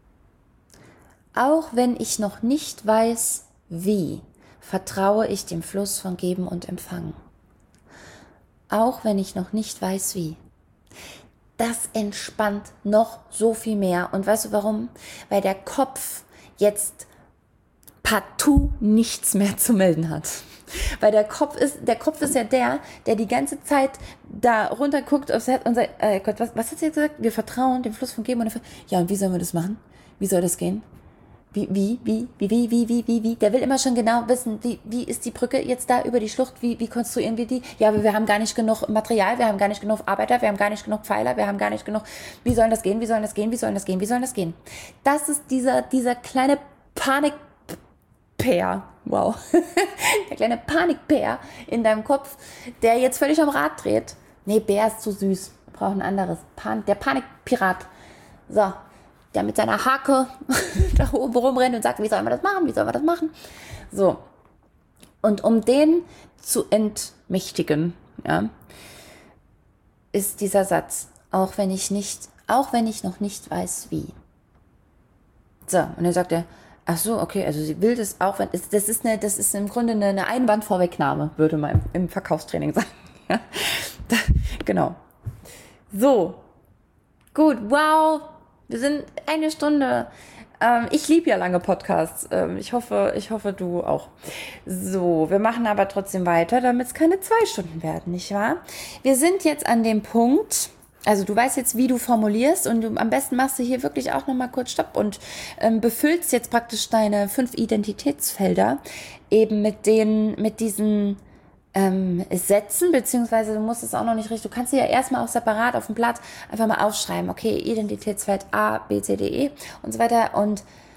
A: Auch wenn ich noch nicht weiß, wie, vertraue ich dem Fluss von Geben und Empfangen. Auch wenn ich noch nicht weiß, wie. Das entspannt noch so viel mehr. Und weißt du warum? Weil der Kopf jetzt partout nichts mehr zu melden hat. Weil der Kopf ist, der Kopf ist ja der, der die ganze Zeit da runter guckt aufs Herz und sagt, äh Gott, was, was hat sie jetzt gesagt? Wir vertrauen dem Fluss von Geben und Empfangen. Ja, und wie sollen wir das machen? Wie soll das gehen? Wie, wie, wie, wie, wie, wie, wie, wie, wie, der will immer schon genau wissen, wie, wie ist die Brücke jetzt da über die Schlucht, wie, wie konstruieren wir die? Ja, aber wir haben gar nicht genug Material, wir haben gar nicht genug Arbeiter, wir haben gar nicht genug Pfeiler, wir haben gar nicht genug, wie soll das gehen, wie soll das gehen, wie soll das gehen, wie soll das gehen? Das ist dieser, dieser kleine Panikbär, wow, der kleine Panikbär in deinem Kopf, der jetzt völlig am Rad dreht. Nee, Bär ist zu süß, wir brauchen ein anderes, Pan- der Panikpirat, so. Der mit seiner Hake da oben rumrennt und sagt, wie sollen wir das machen, wie sollen wir das machen? So. Und um den zu entmächtigen, ja, ist dieser Satz, auch wenn ich nicht, auch wenn ich noch nicht weiß, wie. So, und dann sagt er, ach so, okay, also sie will das auch, wenn, das ist eine, das ist im Grunde eine, eine Einwandvorwegnahme, würde man im, im Verkaufstraining sagen. Ja, da, genau. So. Gut, wow. Wir sind eine Stunde. Ähm, ich liebe ja lange Podcasts. Ähm, ich hoffe, ich hoffe, du auch. So, wir machen aber trotzdem weiter, damit es keine zwei Stunden werden, nicht wahr? Wir sind jetzt an dem Punkt, also du weißt jetzt, wie du formulierst und du, am besten machst du hier wirklich auch nochmal kurz Stopp und ähm, befüllst jetzt praktisch deine fünf Identitätsfelder eben mit den, mit diesen Ähm, setzen, beziehungsweise du musst es auch noch nicht richtig, du kannst sie ja erstmal auch separat auf dem Blatt einfach mal aufschreiben, okay, Identitätsfeld A, B, C, D, E und so weiter und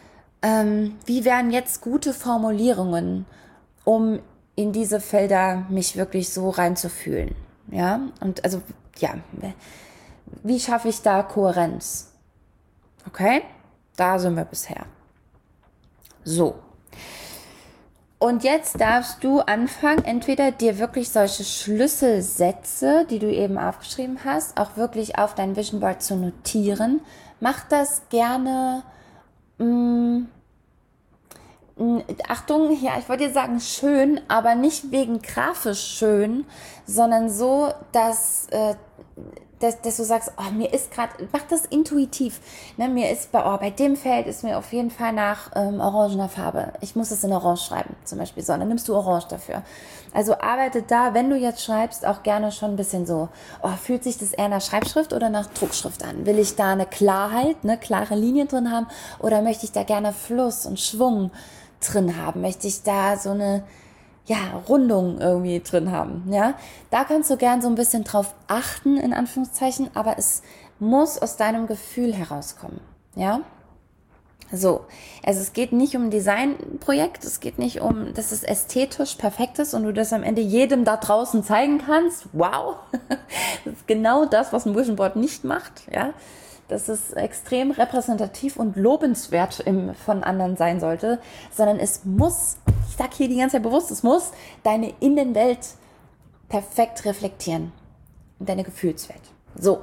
A: ähm, wie wären jetzt gute Formulierungen, um in diese Felder mich wirklich so reinzufühlen. Ja, und also, ja, wie schaffe ich da Kohärenz? Okay, da sind wir bisher. So. Und jetzt darfst du anfangen, entweder dir wirklich solche Schlüsselsätze, die du eben aufgeschrieben hast, auch wirklich auf dein Vision Board zu notieren. Mach das gerne, mh, Achtung, ja, ich wollte dir sagen schön, aber nicht wegen grafisch schön, sondern so, dass, äh, dass, dass du sagst, oh, mir ist gerade, mach das intuitiv. Ne, mir ist bei, oh, bei dem Feld ist mir auf jeden Fall nach ähm, orangener Farbe. Ich muss es in Orange schreiben, zum Beispiel. So, dann nimmst du Orange dafür. Also arbeite da, wenn du jetzt schreibst, auch gerne schon ein bisschen so, oh, fühlt sich das eher nach Schreibschrift oder nach Druckschrift an? Will ich da eine Klarheit, ne, klare Linien drin haben oder möchte ich da gerne Fluss und Schwung drin haben? Möchte ich da so eine, ja, Rundung irgendwie drin haben, ja? Da kannst du gern so ein bisschen drauf achten, in Anführungszeichen, aber es muss aus deinem Gefühl herauskommen, ja? So, also es geht nicht um ein Designprojekt, es geht nicht um, dass es ästhetisch perfekt ist und du das am Ende jedem da draußen zeigen kannst. Wow, das ist genau das, was ein Vision Board nicht macht, ja? Dass es extrem repräsentativ und lobenswert im, von anderen sein sollte, sondern es muss, ich sage hier die ganze Zeit bewusst, es muss deine Innenwelt perfekt reflektieren und deine Gefühlswelt. So,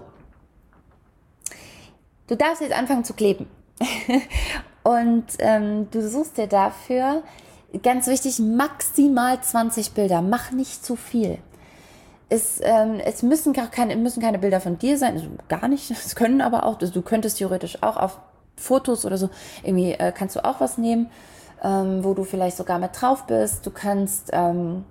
A: du darfst jetzt anfangen zu kleben und ähm, du suchst dir dafür, ganz wichtig, maximal zwanzig Bilder, mach nicht zu viel. Es, ähm, es müssen gar keine, müssen keine Bilder von dir sein, also gar nicht. Es können aber auch, also du könntest theoretisch auch auf Fotos oder so, irgendwie äh, kannst du auch was nehmen, ähm, wo du vielleicht sogar mit drauf bist. Du kannst ähm,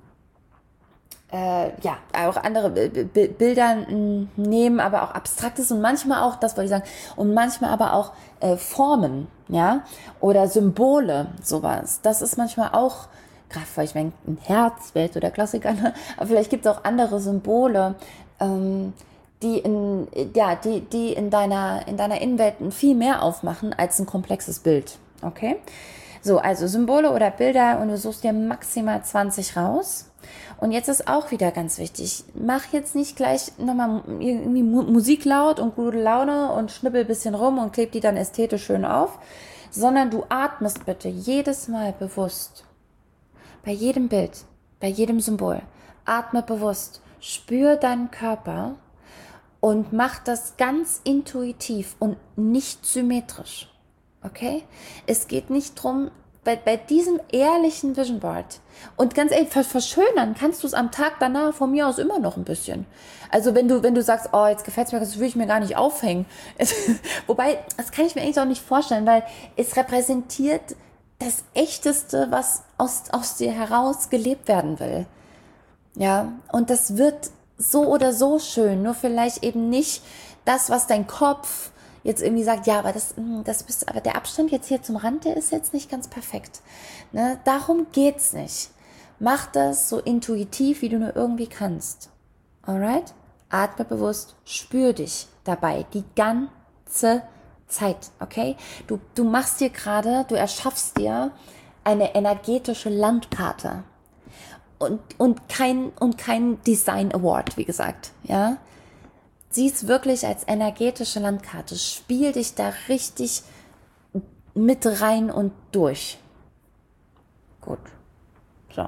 A: äh, ja auch andere B- B- Bilder n- nehmen, aber auch Abstraktes und manchmal auch, das wollte ich sagen, und manchmal aber auch äh, Formen, ja, oder Symbole, sowas. Das ist manchmal auch, gerade weil ich meine, ein Herz wäre so der Klassiker, ne? Aber vielleicht gibt es auch andere Symbole, ähm, die in, ja, die, die in deiner, in deiner Innenwelt viel mehr aufmachen als ein komplexes Bild. Okay? So, also Symbole oder Bilder und du suchst dir maximal zwanzig raus. Und jetzt ist auch wieder ganz wichtig, mach jetzt nicht gleich nochmal irgendwie Musik laut und gute Laune und schnippel ein bisschen rum und kleb die dann ästhetisch schön auf, sondern du atmest bitte jedes Mal bewusst. Bei jedem Bild, bei jedem Symbol, atme bewusst, spür deinen Körper und mach das ganz intuitiv und nicht symmetrisch. Okay? Es geht nicht drum, bei, bei diesem ehrlichen Vision Board und ganz ehrlich, verschönern kannst du es am Tag danach von mir aus immer noch ein bisschen. Also wenn du, wenn du sagst, oh, jetzt gefällt es mir, das will ich mir gar nicht aufhängen. Es, wobei, das kann ich mir eigentlich auch nicht vorstellen, weil es repräsentiert das Echteste, was aus, aus dir heraus gelebt werden will. Ja, und das wird so oder so schön, nur vielleicht eben nicht das, was dein Kopf jetzt irgendwie sagt, ja, aber das, das bist, aber der Abstand jetzt hier zum Rand, der ist jetzt nicht ganz perfekt. Ne? Darum geht's nicht. Mach das so intuitiv, wie du nur irgendwie kannst. Alright? Atme bewusst, spür dich dabei die ganze Zeit, okay? Du, du machst dir gerade, du erschaffst dir eine energetische Landkarte. Und, und kein, und kein Design Award, wie gesagt, ja? Sieh es wirklich als energetische Landkarte. Spiel dich da richtig mit rein und durch. Gut. So.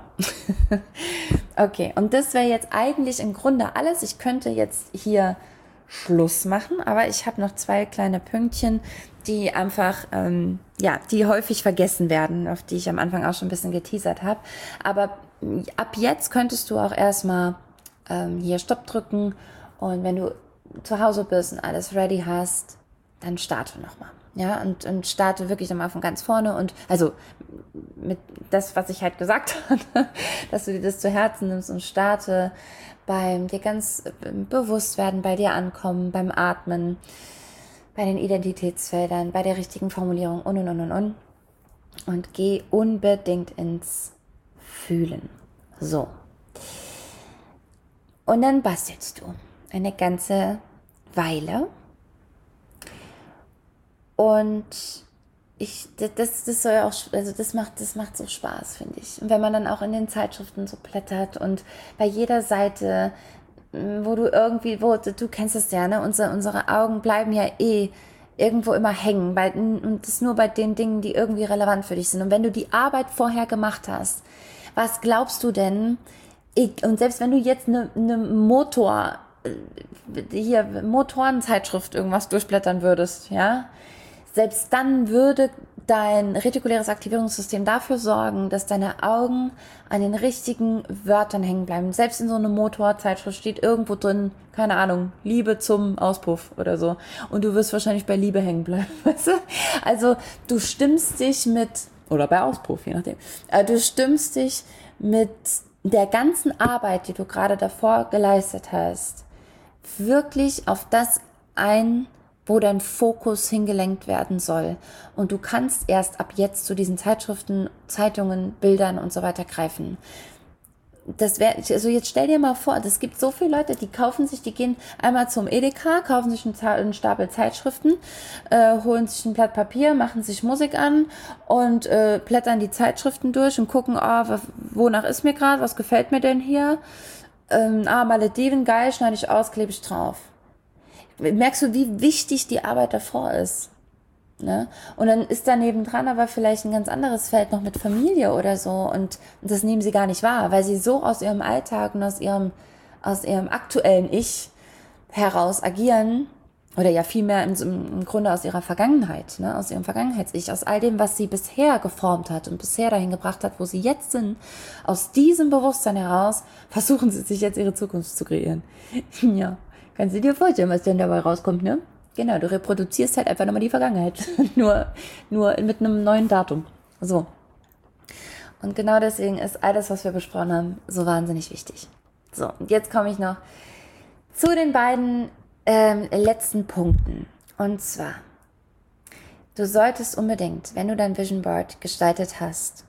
A: Okay, und das wäre jetzt eigentlich im Grunde alles. Ich könnte jetzt hier Schluss machen, aber ich habe noch zwei kleine Pünktchen, die einfach, ähm, ja, die häufig vergessen werden, auf die ich am Anfang auch schon ein bisschen geteasert habe. Aber ab jetzt könntest du auch erstmal ähm, hier Stopp drücken und wenn du zu Hause bist und alles ready hast, dann starte nochmal. Ja, und, und starte wirklich nochmal von ganz vorne und also mit das, was ich halt gesagt habe, dass du dir das zu Herzen nimmst und starte beim dir ganz bewusst werden, bei dir ankommen, beim Atmen, bei den Identitätsfeldern, bei der richtigen Formulierung und und und und und und geh unbedingt ins Fühlen. So. Und dann bastelst du eine ganze Weile. Und ich, das, das soll auch, also das macht, das macht so Spaß, finde ich. Und wenn man dann auch in den Zeitschriften so blättert und bei jeder Seite, wo du irgendwie, wo, du kennst es ja, ne, unsere, unsere Augen bleiben ja eh irgendwo immer hängen, bei, und das nur bei den Dingen, die irgendwie relevant für dich sind. Und wenn du die Arbeit vorher gemacht hast, was glaubst du denn, ich, und selbst wenn du jetzt eine, eine Motor, hier, Motorenzeitschrift irgendwas durchblättern würdest, ja, selbst dann würde dein retikuläres Aktivierungssystem dafür sorgen, dass deine Augen an den richtigen Wörtern hängen bleiben. Selbst in so einer Motorzeitschrift steht irgendwo drin, keine Ahnung, Liebe zum Auspuff oder so. Und du wirst wahrscheinlich bei Liebe hängen bleiben, weißt du? Also du stimmst dich mit, oder bei Auspuff, je nachdem, du stimmst dich mit der ganzen Arbeit, die du gerade davor geleistet hast, wirklich auf das ein, wo dein Fokus hingelenkt werden soll. Und du kannst erst ab jetzt zu diesen Zeitschriften, Zeitungen, Bildern und so weiter greifen. Das wäre, also jetzt stell dir mal vor, es gibt so viele Leute, die kaufen sich, die gehen einmal zum Edeka, kaufen sich einen, einen Stapel Zeitschriften, äh, holen sich ein Blatt Papier, machen sich Musik an und äh, blättern die Zeitschriften durch und gucken, oh, wonach ist mir gerade, was gefällt mir denn hier? Ähm, ah, Malediven, geil, schneide ich aus, klebe ich drauf. Merkst du, wie wichtig die Arbeit davor ist? Ne? Und dann ist da nebendran aber vielleicht ein ganz anderes Feld noch mit Familie oder so und das nehmen sie gar nicht wahr, weil sie so aus ihrem Alltag und aus ihrem, aus ihrem aktuellen Ich heraus agieren oder ja vielmehr im, im Grunde aus ihrer Vergangenheit, ne? Aus ihrem Vergangenheits-Ich, aus all dem, was sie bisher geformt hat und bisher dahin gebracht hat, wo sie jetzt sind. Aus diesem Bewusstsein heraus versuchen sie sich jetzt ihre Zukunft zu kreieren. Ja. Kannst du dir vorstellen, was denn dabei rauskommt, ne? Genau, du reproduzierst halt einfach nochmal die Vergangenheit. nur, nur mit einem neuen Datum. So. Und genau deswegen ist all das, was wir besprochen haben, so wahnsinnig wichtig. So, und jetzt komme ich noch zu den beiden ähm, letzten Punkten. Und zwar, du solltest unbedingt, wenn du dein Vision Board gestaltet hast,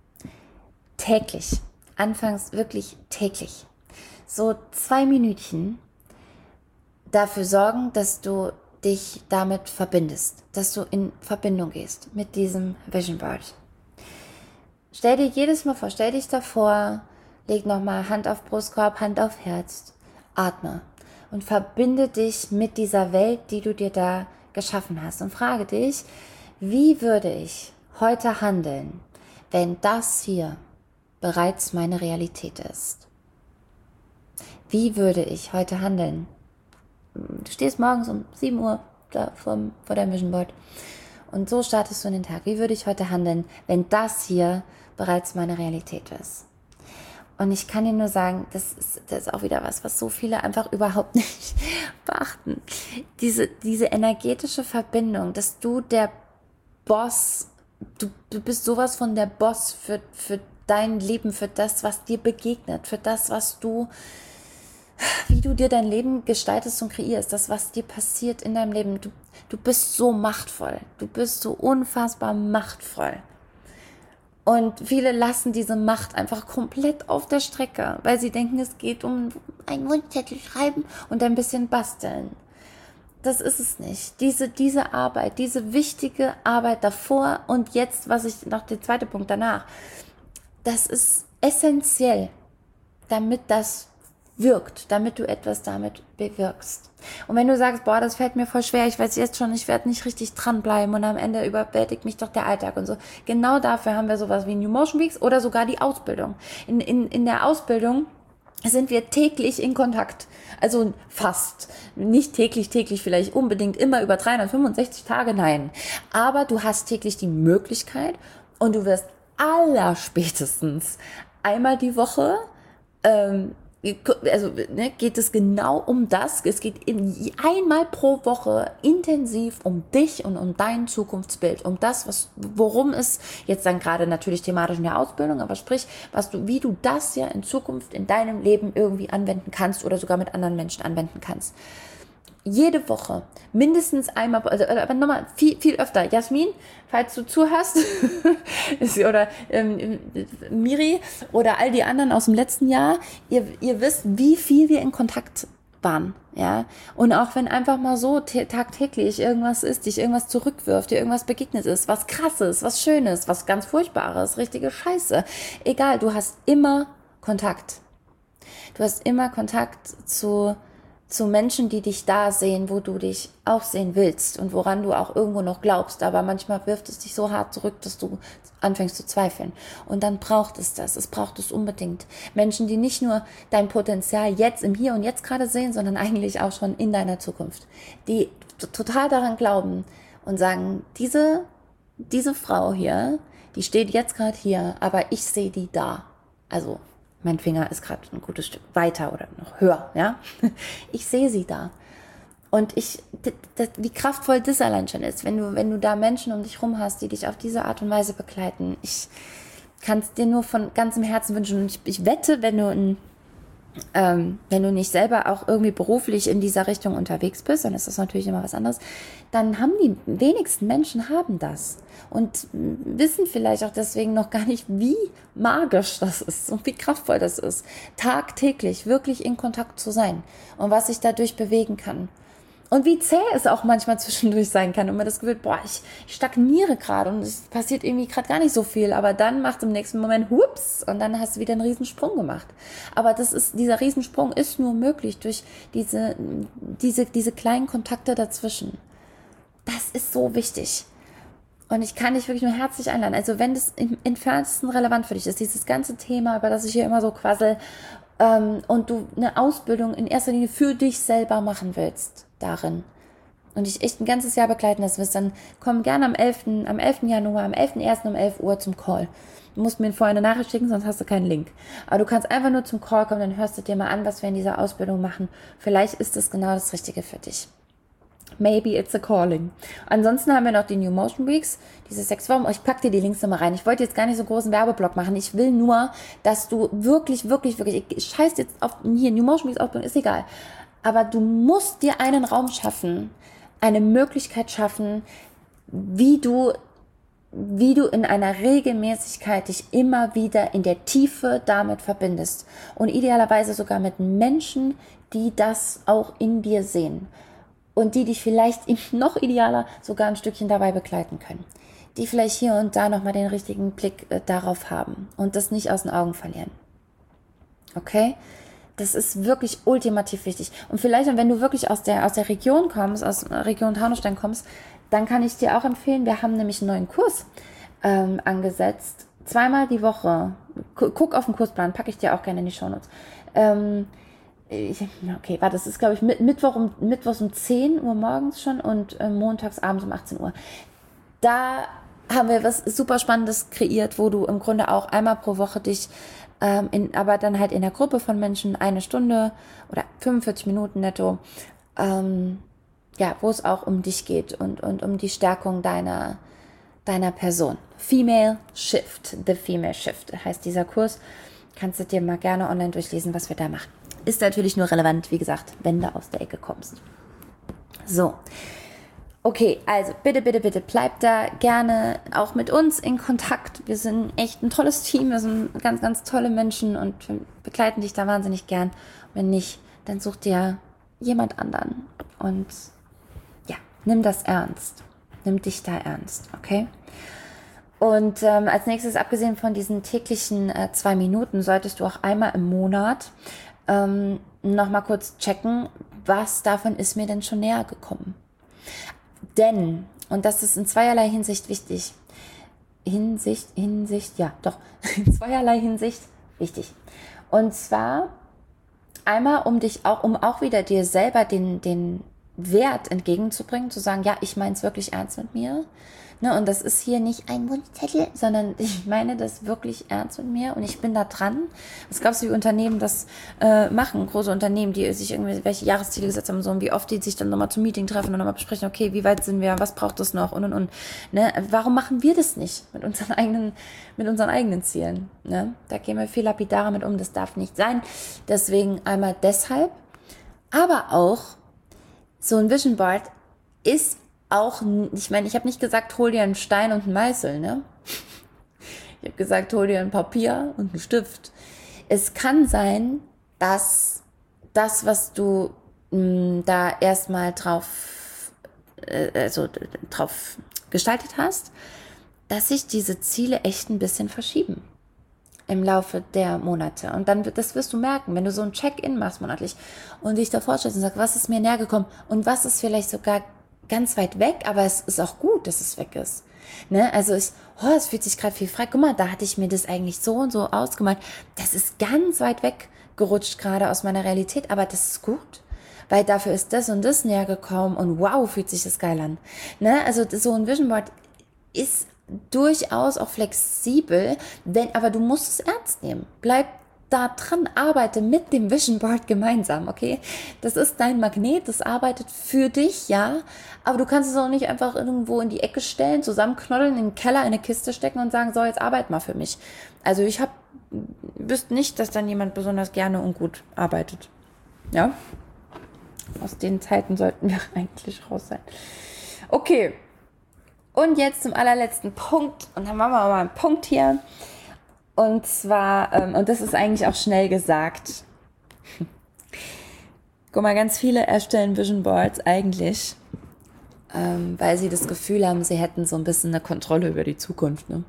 A: täglich, anfangs wirklich täglich, so zwei Minütchen dafür sorgen, dass du dich damit verbindest, dass du in Verbindung gehst mit diesem Vision Board. Stell dir jedes Mal vor, stell dich davor, leg nochmal Hand auf Brustkorb, Hand auf Herz, atme und verbinde dich mit dieser Welt, die du dir da geschaffen hast und frage dich, wie würde ich heute handeln, wenn das hier bereits meine Realität ist? Wie würde ich heute handeln? Du stehst morgens um sieben Uhr da vor, vor deinem Vision Board und so startest du in den Tag. Wie würde ich heute handeln, wenn das hier bereits meine Realität ist? Und ich kann dir nur sagen, das ist, das ist auch wieder was, was so viele einfach überhaupt nicht beachten. Diese, diese energetische Verbindung, dass du der Boss, du, du bist sowas von der Boss für, für dein Leben, für das, was dir begegnet, für das, was du wie du dir dein Leben gestaltest und kreierst, das, was dir passiert in deinem Leben. Du, du bist so machtvoll. Du bist so unfassbar machtvoll. Und viele lassen diese Macht einfach komplett auf der Strecke, weil sie denken, es geht um einen Wunschzettel schreiben und ein bisschen basteln. Das ist es nicht. Diese, diese Arbeit, diese wichtige Arbeit davor und jetzt, was ich noch, der zweite Punkt danach, das ist essentiell, damit das wirkt, damit du etwas damit bewirkst. Und wenn du sagst, boah, das fällt mir voll schwer, ich weiß jetzt schon, ich werde nicht richtig dranbleiben und am Ende überwältigt mich doch der Alltag und so. Genau dafür haben wir sowas wie New Motion Weeks oder sogar die Ausbildung. In, in, in der Ausbildung sind wir täglich in Kontakt. Also fast. Nicht täglich, täglich vielleicht unbedingt immer über dreihundertfünfundsechzig Tage, nein. Aber du hast täglich die Möglichkeit und du wirst allerspätestens einmal die Woche ähm, also ne, geht es genau um das. Es geht in, einmal pro Woche intensiv um dich und um dein Zukunftsbild, um das, was, worum es jetzt dann gerade natürlich thematisch in der Ausbildung, aber sprich, was du, wie du das ja in Zukunft in deinem Leben irgendwie anwenden kannst oder sogar mit anderen Menschen anwenden kannst. Jede Woche, mindestens einmal, also, aber nochmal viel, viel öfter. Jasmin, falls du zuhörst, oder ähm, Miri oder all die anderen aus dem letzten Jahr, ihr, ihr wisst, wie viel wir in Kontakt waren, ja. Und auch wenn einfach mal so t- tagtäglich irgendwas ist, dich irgendwas zurückwirft, dir irgendwas begegnet ist, was Krasses, was Schönes, was ganz Furchtbares, richtige Scheiße. Egal, du hast immer Kontakt. Du hast immer Kontakt zu, zu Menschen, die dich da sehen, wo du dich auch sehen willst und woran du auch irgendwo noch glaubst. Aber manchmal wirft es dich so hart zurück, dass du anfängst zu zweifeln. Und dann braucht es das. Es braucht es unbedingt. Menschen, die nicht nur dein Potenzial jetzt im Hier und Jetzt gerade sehen, sondern eigentlich auch schon in deiner Zukunft. Die t- total daran glauben und sagen, diese, diese Frau hier, die steht jetzt gerade hier, aber ich sehe die da. Also, mein Finger ist gerade ein gutes Stück weiter oder noch höher, ja. Ich sehe sie da. Und ich, d- d- wie kraftvoll das allein schon ist, wenn du, wenn du da Menschen um dich rum hast, die dich auf diese Art und Weise begleiten. Ich kann es dir nur von ganzem Herzen wünschen. Und ich, ich wette, wenn du ein Ähm, wenn du nicht selber auch irgendwie beruflich in dieser Richtung unterwegs bist, dann ist das natürlich immer was anderes, dann haben die wenigsten Menschen haben das und wissen vielleicht auch deswegen noch gar nicht, wie magisch das ist und wie kraftvoll das ist, tagtäglich wirklich in Kontakt zu sein und was sich dadurch bewegen kann. Und wie zäh es auch manchmal zwischendurch sein kann und man das Gefühl, boah, ich, ich stagniere gerade und es passiert irgendwie gerade gar nicht so viel, aber dann macht im nächsten Moment hups und dann hast du wieder einen Riesensprung gemacht. Aber das ist, dieser Riesensprung ist nur möglich durch diese, diese, diese kleinen Kontakte dazwischen. Das ist so wichtig. Und ich kann dich wirklich nur herzlich einladen. Also wenn das im entferntesten relevant für dich ist, dieses ganze Thema, über das ich hier immer so quassel, ähm, und du eine Ausbildung in erster Linie für dich selber machen willst, darin, und dich echt ein ganzes Jahr begleiten lassen willst, dann komm gerne am elften am elften Januar, am elften ersten um elf Uhr zum Call. Du musst mir vorher eine Nachricht schicken, sonst hast du keinen Link. Aber du kannst einfach nur zum Call kommen, dann hörst du dir mal an, was wir in dieser Ausbildung machen. Vielleicht ist das genau das Richtige für dich. Maybe it's a calling. Ansonsten haben wir noch die New Motion Weeks, diese sechs Wochen. Ich pack dir die Links nochmal rein. Ich wollte jetzt gar nicht so einen großen Werbeblock machen. Ich will nur, dass du wirklich, wirklich, wirklich, ich scheiß jetzt auf, hier, New Motion Weeks Ausbildung, ist egal. Aber du musst dir einen Raum schaffen, eine Möglichkeit schaffen, wie du, wie du in einer Regelmäßigkeit dich immer wieder in der Tiefe damit verbindest. Und idealerweise sogar mit Menschen, die das auch in dir sehen. Und die dich vielleicht noch idealer sogar ein Stückchen dabei begleiten können. Die vielleicht hier und da nochmal den richtigen Blick äh, darauf haben und das nicht aus den Augen verlieren. Okay? Das ist wirklich ultimativ wichtig. Und vielleicht, wenn du wirklich aus der, aus der Region kommst, aus der Region Taunusstein kommst, dann kann ich dir auch empfehlen, wir haben nämlich einen neuen Kurs ähm, angesetzt. Zweimal die Woche. Guck auf den Kursplan, packe ich dir auch gerne in die Shownotes. Ähm, Okay, warte, das ist, glaube ich, Mittwoch um, Mittwochs um zehn Uhr morgens schon und äh, montags abends um achtzehn Uhr. Da haben wir was super Spannendes kreiert, wo du im Grunde auch einmal pro Woche dich, ähm, in, aber dann halt in der Gruppe von Menschen eine Stunde oder fünfundvierzig Minuten netto, ähm, ja, wo es auch um dich geht und, und um die Stärkung deiner, deiner Person. Female Shift, The Female Shift heißt dieser Kurs. Kannst du dir mal gerne online durchlesen, was wir da machen. Ist natürlich nur relevant, wie gesagt, wenn du aus der Ecke kommst. So, okay, also bitte, bitte, bitte bleib da gerne auch mit uns in Kontakt. Wir sind echt ein tolles Team, wir sind ganz, ganz tolle Menschen und wir begleiten dich da wahnsinnig gern. Wenn nicht, dann such dir jemand anderen und ja, nimm das ernst. Nimm dich da ernst, okay? Und ähm, als nächstes, abgesehen von diesen täglichen äh, zwei Minuten, solltest du auch einmal im Monat ähm, nochmal kurz checken, was davon ist mir denn schon näher gekommen. Denn, und das ist in zweierlei Hinsicht wichtig, Hinsicht, Hinsicht, ja doch, in zweierlei Hinsicht wichtig. Und zwar einmal, um dich auch, um auch wieder dir selber den, den Wert entgegenzubringen, zu sagen, ja, ich meine es wirklich ernst mit mir. Ne, und das ist hier nicht ein Wunschzettel, sondern ich meine das wirklich ernst mit mir und ich bin da dran. Was glaubst du, wie Unternehmen das äh, machen? Große Unternehmen, die sich irgendwelche Jahresziele gesetzt haben, so, und wie oft die sich dann nochmal zum Meeting treffen und nochmal besprechen, okay, wie weit sind wir, was braucht es noch und und und. Ne? Warum machen wir das nicht mit unseren eigenen, mit unseren eigenen Zielen? Ne? Da gehen wir viel lapidarer mit um, das darf nicht sein. Deswegen einmal deshalb, aber auch so ein Vision Board ist auch, ich meine, ich habe nicht gesagt, hol dir einen Stein und einen Meißel, ne? Ich habe gesagt, hol dir ein Papier und einen Stift. Es kann sein, dass das, was du mh, da erstmal drauf, äh, also drauf gestaltet hast, dass sich diese Ziele echt ein bisschen verschieben im Laufe der Monate. Und dann, das wirst du merken, wenn du so ein Check-in machst monatlich und dich da vorstellst und sagst, was ist mir näher gekommen und was ist vielleicht sogar ganz weit weg, aber es ist auch gut, dass es weg ist. Ne? Also ich, oh, es fühlt sich gerade viel frei. Guck mal, da hatte ich mir das eigentlich so und so ausgemalt. Das ist ganz weit weg gerutscht gerade aus meiner Realität, aber das ist gut. Weil dafür ist das und das näher gekommen und wow, fühlt sich das geil an. Ne? Also so ein Vision Board ist durchaus auch flexibel, wenn, aber du musst es ernst nehmen. Bleib da dran, arbeite mit dem Vision Board gemeinsam, okay? Das ist dein Magnet, das arbeitet für dich, ja, aber du kannst es auch nicht einfach irgendwo in die Ecke stellen, zusammenknoddeln, in den Keller, in eine Kiste stecken und sagen, so, jetzt arbeit mal für mich. Also ich habe, wüsste nicht, dass dann jemand besonders gerne und gut arbeitet, ja? Aus den Zeiten sollten wir eigentlich raus sein. Okay. Und jetzt zum allerletzten Punkt. Und dann machen wir mal einen Punkt hier. Und zwar, ähm, und das ist eigentlich auch schnell gesagt. Guck mal, ganz viele erstellen Vision Boards eigentlich, ähm, weil sie das Gefühl haben, sie hätten so ein bisschen eine Kontrolle über die Zukunft. Ne?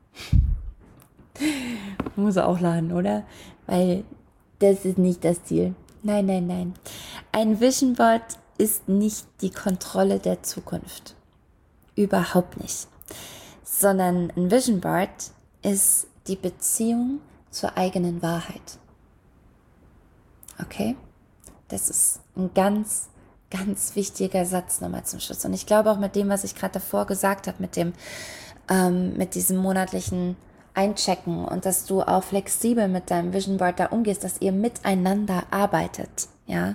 A: Muss auch laden, oder? Weil das ist nicht das Ziel. Nein, nein, nein. Ein Vision Board ist nicht die Kontrolle der Zukunft. Überhaupt nicht. Sondern ein Vision Board ist die Beziehung zur eigenen Wahrheit. Okay? Das ist ein ganz, ganz wichtiger Satz nochmal zum Schluss. Und ich glaube auch mit dem, was ich gerade davor gesagt habe, mit dem, ähm, mit diesem monatlichen Einchecken und dass du auch flexibel mit deinem Vision Board da umgehst, dass ihr miteinander arbeitet, ja.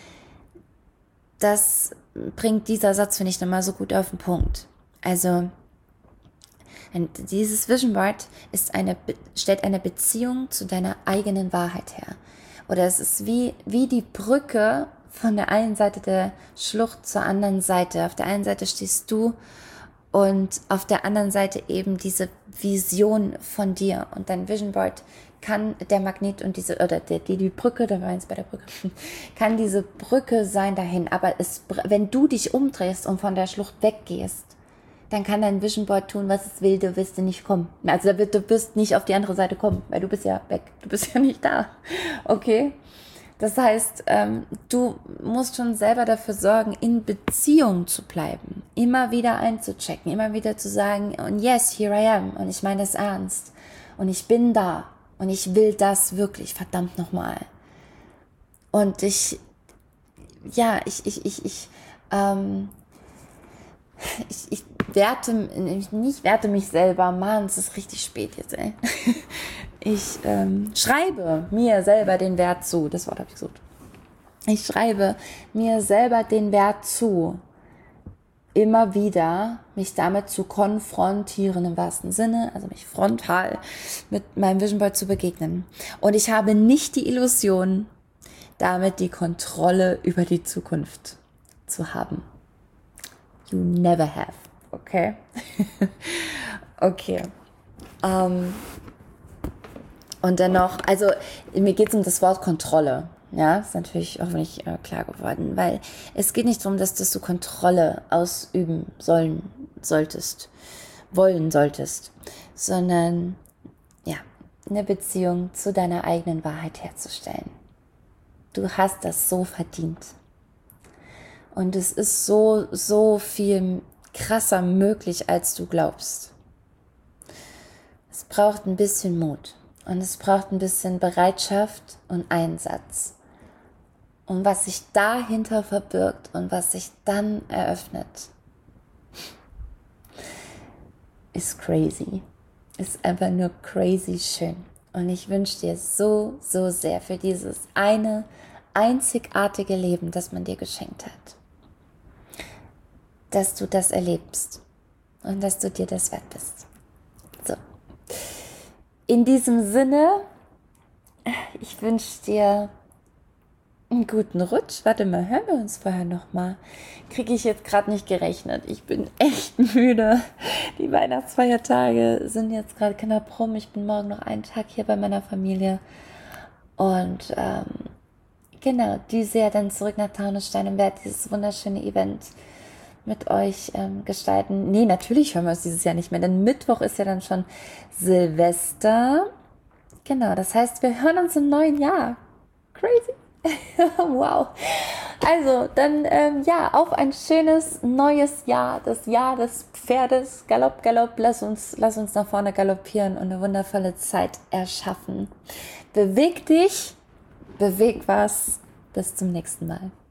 A: Das bringt dieser Satz, finde ich, nochmal so gut auf den Punkt. Also, dieses Vision Board ist eine, stellt eine Beziehung zu deiner eigenen Wahrheit her. Oder es ist wie, wie die Brücke von der einen Seite der Schlucht zur anderen Seite. Auf der einen Seite stehst du und auf der anderen Seite eben diese Vision von dir. Und dein Vision Board kann der Magnet und diese, oder die, die Brücke, da war eins bei der Brücke, kann diese Brücke sein dahin. Aber es, wenn du dich umdrehst und von der Schlucht weggehst, dann kann dein Vision Board tun, was es will, du wirst nicht kommen. Also du wirst nicht auf die andere Seite kommen, weil du bist ja weg, du bist ja nicht da. Okay? Das heißt, ähm, du musst schon selber dafür sorgen, in Beziehung zu bleiben, immer wieder einzuchecken, immer wieder zu sagen, und yes, here I am, und ich meine das ernst, und ich bin da, und ich will das wirklich, verdammt nochmal. Und ich, ja, ich, ich, ich, ich, ähm, Ich, ich werte, nicht werte mich selber, Mann, es ist richtig spät jetzt, ey. Ich ähm, schreibe mir selber den Wert zu, das Wort habe ich gesucht. Ich schreibe mir selber den Wert zu, immer wieder mich damit zu konfrontieren im wahrsten Sinne, also mich frontal mit meinem Vision Board zu begegnen. Und ich habe nicht die Illusion, damit die Kontrolle über die Zukunft zu haben. You never have, okay? Okay. Um, und dennoch, also mir geht es um das Wort Kontrolle. Ja, ist natürlich auch nicht äh, klar geworden, weil es geht nicht darum, dass, dass du Kontrolle ausüben sollen solltest, wollen solltest, sondern ja, eine Beziehung zu deiner eigenen Wahrheit herzustellen. Du hast das so verdient. Und es ist so, so viel krasser möglich, als du glaubst. Es braucht ein bisschen Mut und es braucht ein bisschen Bereitschaft und Einsatz. Und was sich dahinter verbirgt und was sich dann eröffnet, ist crazy. Ist einfach nur crazy schön. Und ich wünsche dir so, so sehr für dieses eine einzigartige Leben, das man dir geschenkt hat, dass du das erlebst und dass du dir das wert bist. So. In diesem Sinne, ich wünsche dir einen guten Rutsch. Warte mal, hören wir uns vorher nochmal. Kriege ich jetzt gerade nicht gerechnet. Ich bin echt müde. Die Weihnachtsfeiertage sind jetzt gerade knapp rum. Ich bin morgen noch einen Tag hier bei meiner Familie und ähm, genau, diese ja dann zurück nach Taunusstein und werde dieses wunderschöne Event mit euch ähm, gestalten. Nee, natürlich hören wir uns dieses Jahr nicht mehr, denn Mittwoch ist ja dann schon Silvester. Genau, das heißt, wir hören uns im neuen Jahr. Crazy. Wow. Also, dann, ähm, ja, auf ein schönes neues Jahr, das Jahr des Pferdes. Galopp, Galopp, lass uns, lass uns nach vorne galoppieren und eine wundervolle Zeit erschaffen. Beweg dich, beweg was. Bis zum nächsten Mal.